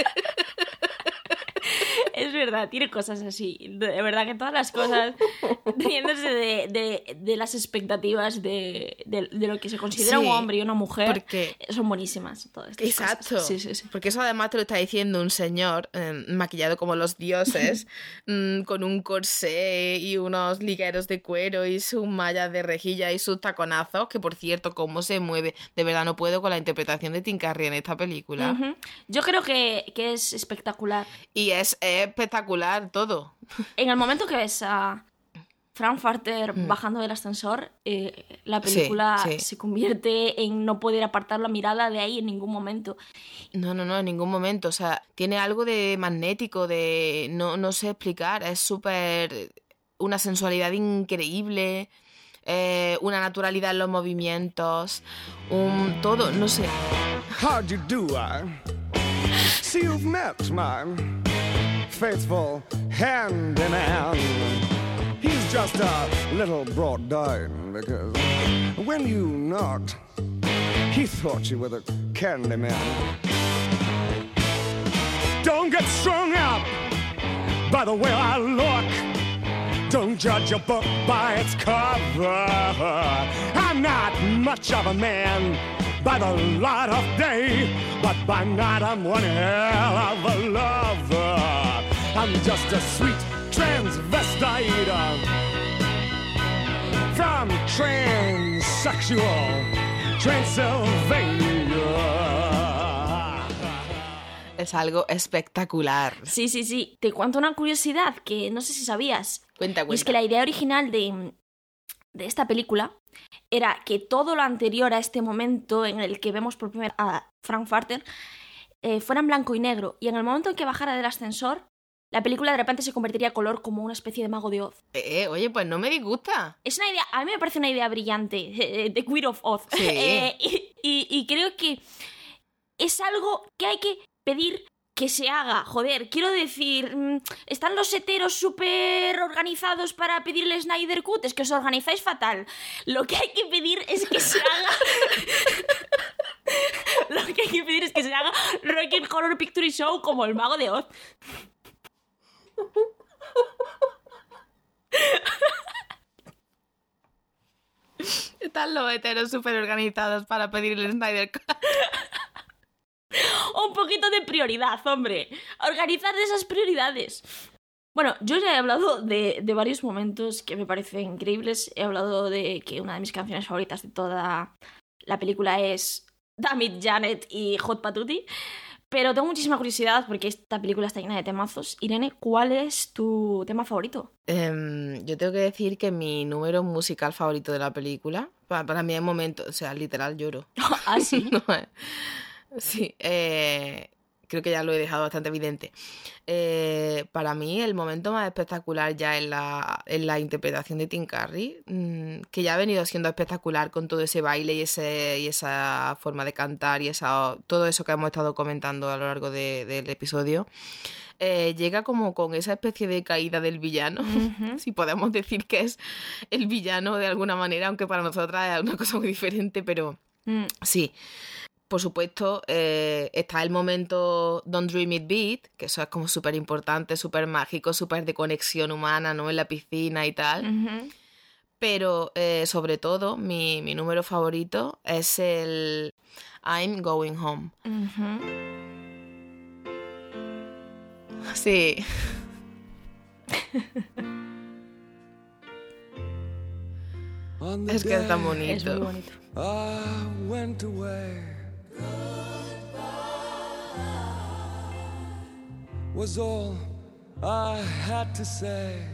Es verdad, tiene cosas así. De verdad que todas las cosas riéndose de, de, de las expectativas de, de, de lo que se considera sí, un hombre y una mujer porque... son buenísimas. Todas estas Exacto. Cosas. Sí, sí, sí. Porque eso además te lo está diciendo un señor eh, maquillado como los dioses, mmm, con un corsé y unos ligueros de cuero y sus mallas de rejilla y sus taconazos, que por cierto, cómo se mueve. De verdad no puedo con la interpretación de Tim Curry en esta película. Uh-huh. Yo creo que, que es espectacular. Y es, es espectacular todo. En el momento que ves a Frankfurter mm. bajando del ascensor, eh, la película sí, sí. se convierte en no poder apartar la mirada de ahí en ningún momento. No, no, no, en ningún momento. O sea, tiene algo de magnético, de... No, no sé explicar. Es súper... Una sensualidad increíble, eh, una naturalidad en los movimientos, un... todo, no sé. How'd you do, I see you've met my faithful handyman. He's just a little brought down because when you knocked, he thought you were the candy man. Don't get strung up by the way I look. Don't judge a book by its cover. I'm not much of a man by the light of day, but by night I'm one hell of a lover. I'm just a sweet transvestite from transsexual Transylvania. Es algo espectacular. Sí, sí, sí. Te cuento una curiosidad que no sé si sabías. Cuenta, cuenta. Y es que la idea original de, de esta película era que todo lo anterior a este momento en el que vemos por primera vez a Frankfurter eh, fuera en blanco y negro. Y en el momento en que bajara del ascensor, la película de repente se convertiría a color como una especie de Mago de Oz. Eh, oye, pues no me disgusta. Es una idea, a mí me parece una idea brillante, eh, The Queen of Oz. Sí. Eh, y, y, y creo que es algo que hay que pedir que se haga. Joder, quiero decir, están los heteros súper organizados para pedirle Snyder Cut, es que os organizáis fatal. Lo que hay que pedir es que se haga... Lo que hay que pedir es que se haga Rocky Horror Picture Show como el Mago de Oz. Están los heteros súper organizados para pedirle Snyder Cut. Un poco poquito de prioridad, hombre. Organizar esas prioridades. Bueno, yo ya he hablado de, de varios momentos que me parecen increíbles. He hablado de que una de mis canciones favoritas de toda la película es Damn It, Janet y Hot Patootie. Pero tengo muchísima curiosidad porque esta película está llena de temazos. Irene, ¿cuál es tu tema favorito? Um, yo tengo que decir que mi número musical favorito de la película, para, para mí es momento, o sea, literal lloro. ¿Ah, sí? No, eh, sí, eh, creo que ya lo he dejado bastante evidente. Eh, para mí el momento más espectacular ya en la, en la interpretación de Tim Curry, mmm, que ya ha venido siendo espectacular con todo ese baile y, ese, y esa forma de cantar y esa, todo eso que hemos estado comentando a lo largo de, del episodio, eh, llega como con esa especie de caída del villano, uh-huh. Si podemos decir que es el villano de alguna manera, aunque para nosotras es una cosa muy diferente, pero mm. sí. Por supuesto, eh, está el momento Don't Dream It Beat, que eso es como súper importante, súper mágico, súper de conexión humana, ¿no? En la piscina y tal. Uh-huh. Pero, eh, sobre todo, mi, mi número favorito es el I'm Going Home. Uh-huh. Sí. Es que es tan bonito. Es muy bonito. I went away. Was all I had to say.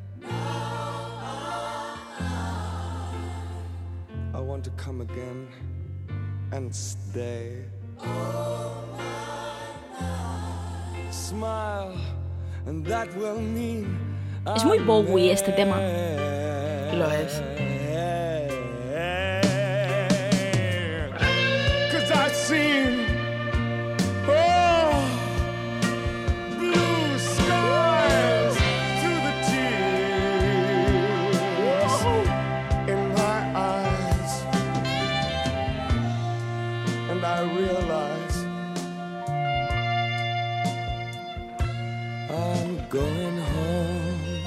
I want to come again and stay. Smile, and that will mean es muy Bowie este tema. Lo es. I've seen, oh, blue skies through the tears in my eyes, and I realize I'm going home.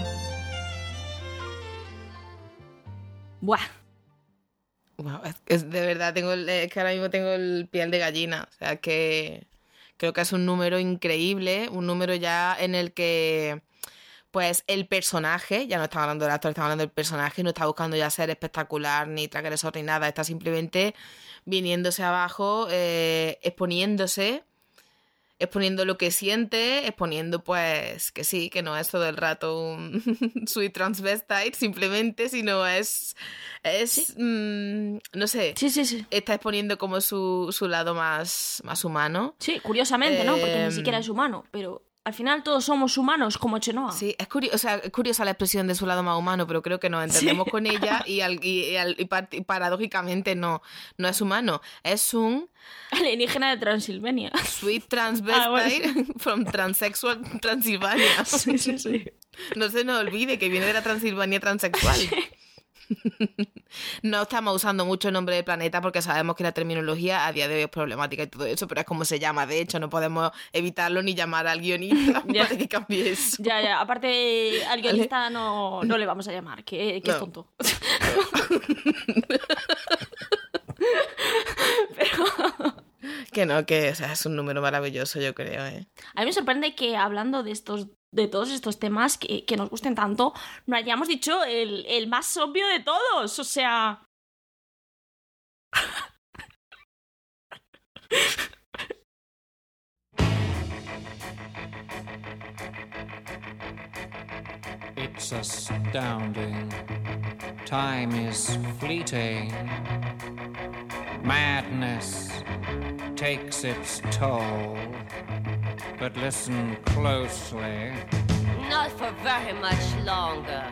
Buah. Wow, es, es de verdad, tengo el, es que ahora mismo tengo el piel de gallina. O sea, que creo que es un número increíble, un número ya en el que, pues, el personaje, ya no estamos hablando del actor, estamos hablando del personaje, no está buscando ya ser espectacular, ni transgresor, ni nada, está simplemente viniéndose abajo, eh, exponiéndose, exponiendo lo que siente, exponiendo, pues, que sí, que no es todo el rato un sweet transvestite simplemente, sino es, es ¿sí? mmm, no sé, sí, sí, sí. Está exponiendo como su, su lado más, más humano. Sí, curiosamente, eh, ¿no? Porque ni siquiera es humano, pero al final todos somos humanos, como Chenoa. Sí, es, curio- o sea, es curiosa la expresión de su lado más humano, pero creo que nos entendemos sí. con ella y, al, y, y, al, y, par- y paradójicamente no, no es humano, es un alienígena de Transilvania. Sweet transvestite ah, bueno. From Transsexual Transilvania. Sí, sí, sí. No se nos olvide que viene de la Transilvania transexual. Sí. No estamos usando mucho el nombre del planeta porque sabemos que la terminología a día de hoy es problemática y todo eso, pero es como se llama. De hecho, no podemos evitarlo ni llamar al guionista para que cambie eso. Ya, ya. Aparte, al guionista no, no le vamos a llamar, que, que no. Es tonto. No. Pero... Que no, que o sea, es un número maravilloso, yo creo. ¿eh? A mí me sorprende que hablando de estos de todos estos temas que, que nos gusten tanto, no hayamos dicho el, el más obvio de todos. O sea... It's astounding. Time is fleeting. Madness takes its toll. But listen closely. Not for very much longer.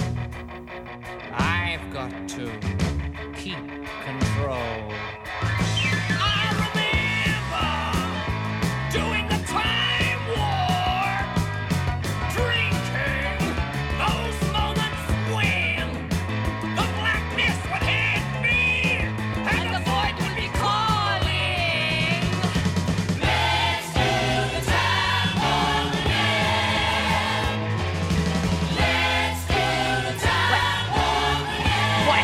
I've got to keep control. I remember doing the time war, drinking those moments when the blackness would hit me and the void would be calling. Let's do the time war again. Let's do the time war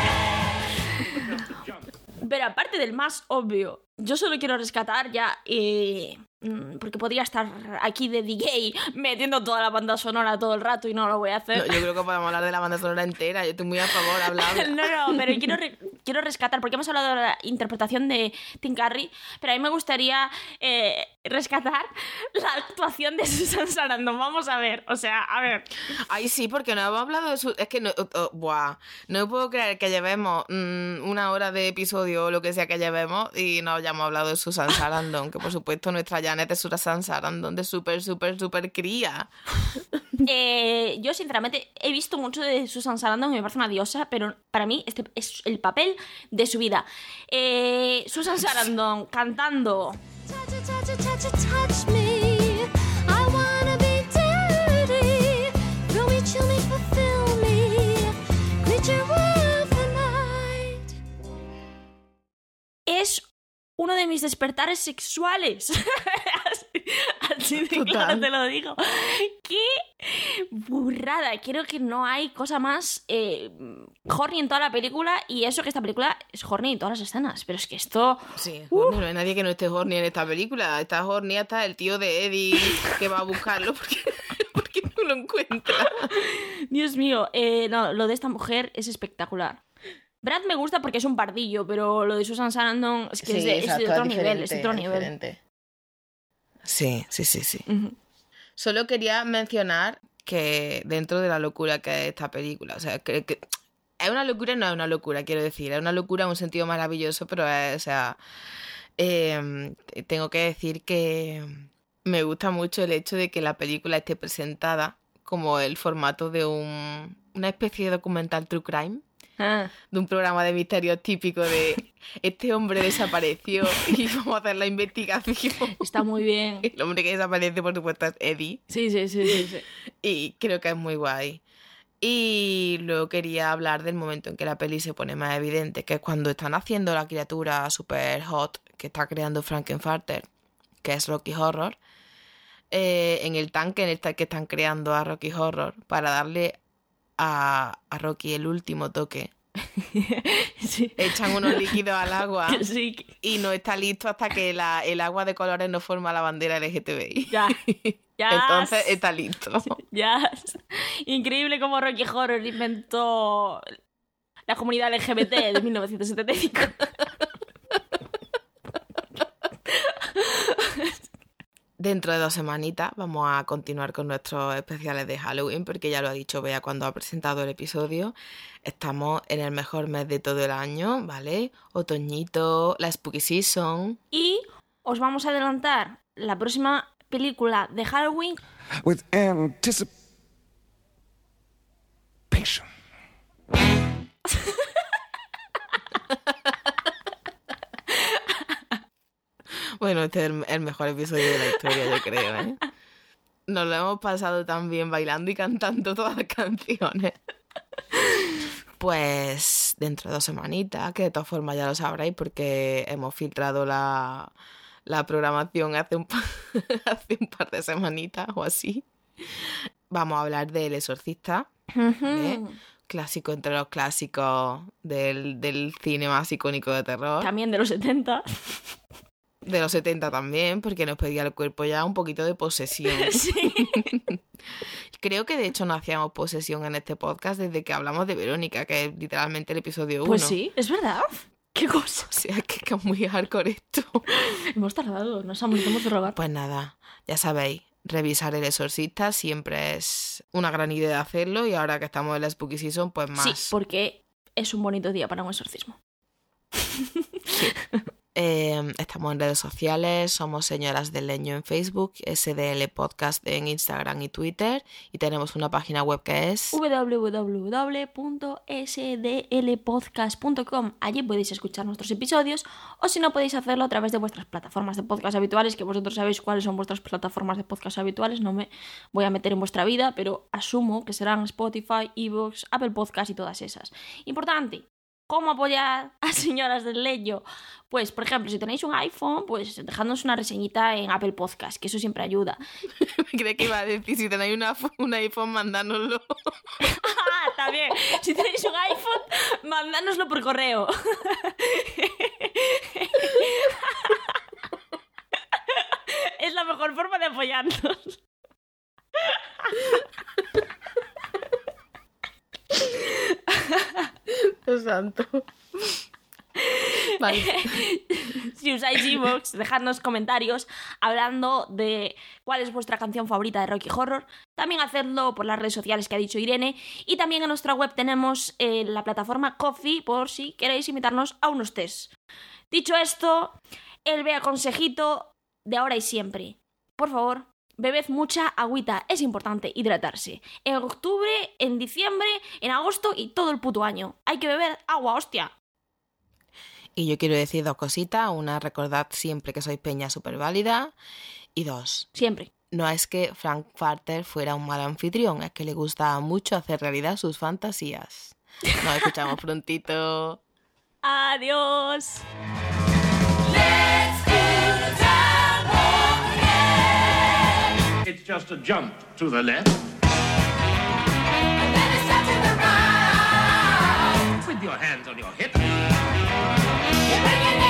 again. Bueno. Pero aparte del más obvio, yo solo quiero rescatar ya eh, porque podría estar aquí de D J metiendo toda la banda sonora todo el rato y no lo voy a hacer. No, yo creo que podemos hablar de la banda sonora entera. Yo estoy muy a favor de hablar. No, no, pero quiero, re- quiero rescatar, porque hemos hablado de la interpretación de Tim Curry, pero a mí me gustaría eh, rescatar la actuación de Susan Sarandon. Vamos a ver, o sea, a ver. Ay, sí, porque no hemos hablado de su... Es que no... Oh, oh, buah. No puedo creer que llevemos mmm, una hora de episodio o lo que sea que llevemos y no hayamos hablado de Susan Sarandon, que por supuesto nuestra Janet es Susan Sarandon de súper, súper, súper cría. Eh, yo, sinceramente, he visto mucho de Susan Sarandon y me parece una diosa, pero para mí este es el papel de su vida. Eh, Susan Sarandon cantando... Touch, touch, touch me. I wanna be dirty. Thrill me, chill me, fulfill me. Creature of the night. Es uno de mis despertares sexuales. así, así de claro te lo digo. ¡Qué burrada! Creo que no hay cosa más eh, horny en toda la película, y eso que esta película es horny en todas las escenas. Pero es que esto... Sí, horny, no hay nadie que no esté horny en esta película. Está horny hasta el tío de Eddie que va a buscarlo porque, porque no lo encuentra. Dios mío, eh, no, lo de esta mujer es espectacular. Brad me gusta porque es un pardillo, pero lo de Susan Sarandon es que Sí, es, de, exacto, es de otro es nivel, es de otro es nivel. diferente. Sí, sí, sí, sí. Uh-huh. Solo quería mencionar que dentro de la locura que es esta película, o sea, que, que es una locura, no es una locura, quiero decir, es una locura en un sentido maravilloso, pero es, o sea, eh, tengo que decir que me gusta mucho el hecho de que la película esté presentada como el formato de un, una especie de documental true crime. Ah. De un programa de misterios típico de este hombre desapareció y vamos a hacer la investigación. Está muy bien. El hombre que desaparece, por supuesto, es Eddie. Sí, sí, sí, sí, sí. Y creo que es muy guay. Y luego quería hablar del momento en que la peli se pone más evidente, que es cuando están haciendo la criatura super hot que está creando Frankenfarter, que es Rocky Horror, eh, en el tanque en el que están creando a Rocky Horror para darle A, a Rocky el último toque. Sí. Echan unos líquidos al agua sí. y no está listo hasta que la, el agua de colores no forma la bandera L G T B I. Ya. Ya. Entonces está listo. Ya. Increíble cómo Rocky Horror inventó la comunidad L G B T de mil novecientos setenta y cinco. Dentro de dos semanitas vamos a continuar con nuestros especiales de Halloween, porque ya lo ha dicho Bea cuando ha presentado el episodio. Estamos en el mejor mes de todo el año, ¿vale? Otoñito, la Spooky Season. Y os vamos a adelantar la próxima película de Halloween. With anticipation. Bueno, este es el, el mejor episodio de la historia, yo creo, ¿eh? Nos lo hemos pasado tan bien bailando y cantando todas las canciones. Pues dentro de dos semanitas, que de todas formas ya lo sabréis porque hemos filtrado la, la programación hace un, hace un par de semanitas o así. Vamos a hablar de El Exorcista, ¿eh? Clásico entre los clásicos del, del cine más icónico de terror. También de los setenta. De los setenta también, porque nos pedía el cuerpo ya un poquito de posesión. Sí. Creo que de hecho no hacíamos posesión en este podcast desde que hablamos de Verónica, que es literalmente el episodio uno. Pues sí, es verdad. ¿Qué cosa? O sea, que, que es muy hardcore esto. Hemos tardado, nos hemos de rogar. Pues nada, ya sabéis, revisar El Exorcista siempre es una gran idea hacerlo, y ahora que estamos en la Spooky Season, pues más. Sí, porque es un bonito día para un exorcismo. Sí. Eh, estamos en redes sociales, somos Señoras del Leño en Facebook, S D L Podcast en Instagram y Twitter, y tenemos una página web que es doble u doble u doble u punto s d l podcast punto com. Allí podéis escuchar nuestros episodios, o si no podéis hacerlo a través de vuestras plataformas de podcast habituales, que vosotros sabéis cuáles son vuestras plataformas de podcast habituales. No me voy a meter en vuestra vida, pero asumo que serán Spotify, iVoox, Apple Podcast y todas esas. Importante, ¿cómo apoyar a Señoras del Leño? Pues, por ejemplo, si tenéis un iPhone, pues dejadnos una reseñita en Apple Podcast, que eso siempre ayuda. Creí que iba a decir, si tenéis una, un iPhone, mandárnoslo. Ah, también. Si tenéis un iPhone, mandárnoslo por correo. Es Es la mejor forma de apoyarnos. Lo santo. Vale. Si usáis iVoox, dejadnos comentarios hablando de cuál es vuestra canción favorita de Rocky Horror. También hacedlo por las redes sociales que ha dicho Irene. Y también en nuestra web tenemos eh, la plataforma Ko-fi por si queréis invitarnos a unos test. Dicho esto, el vea consejito de ahora y siempre. Por favor, bebed mucha agüita. Es importante hidratarse. En octubre, en diciembre, en agosto y todo el puto año. Hay que beber agua, hostia. Y yo quiero decir dos cositas. Una, recordad siempre que sois peña súper válida. Y dos, siempre. No es que Frank Farter fuera un mal anfitrión, es que le gustaba mucho hacer realidad sus fantasías. Nos escuchamos prontito. Adiós. It's just a jump to the left. And then it's step to the right. With your hands on your hips. You bring it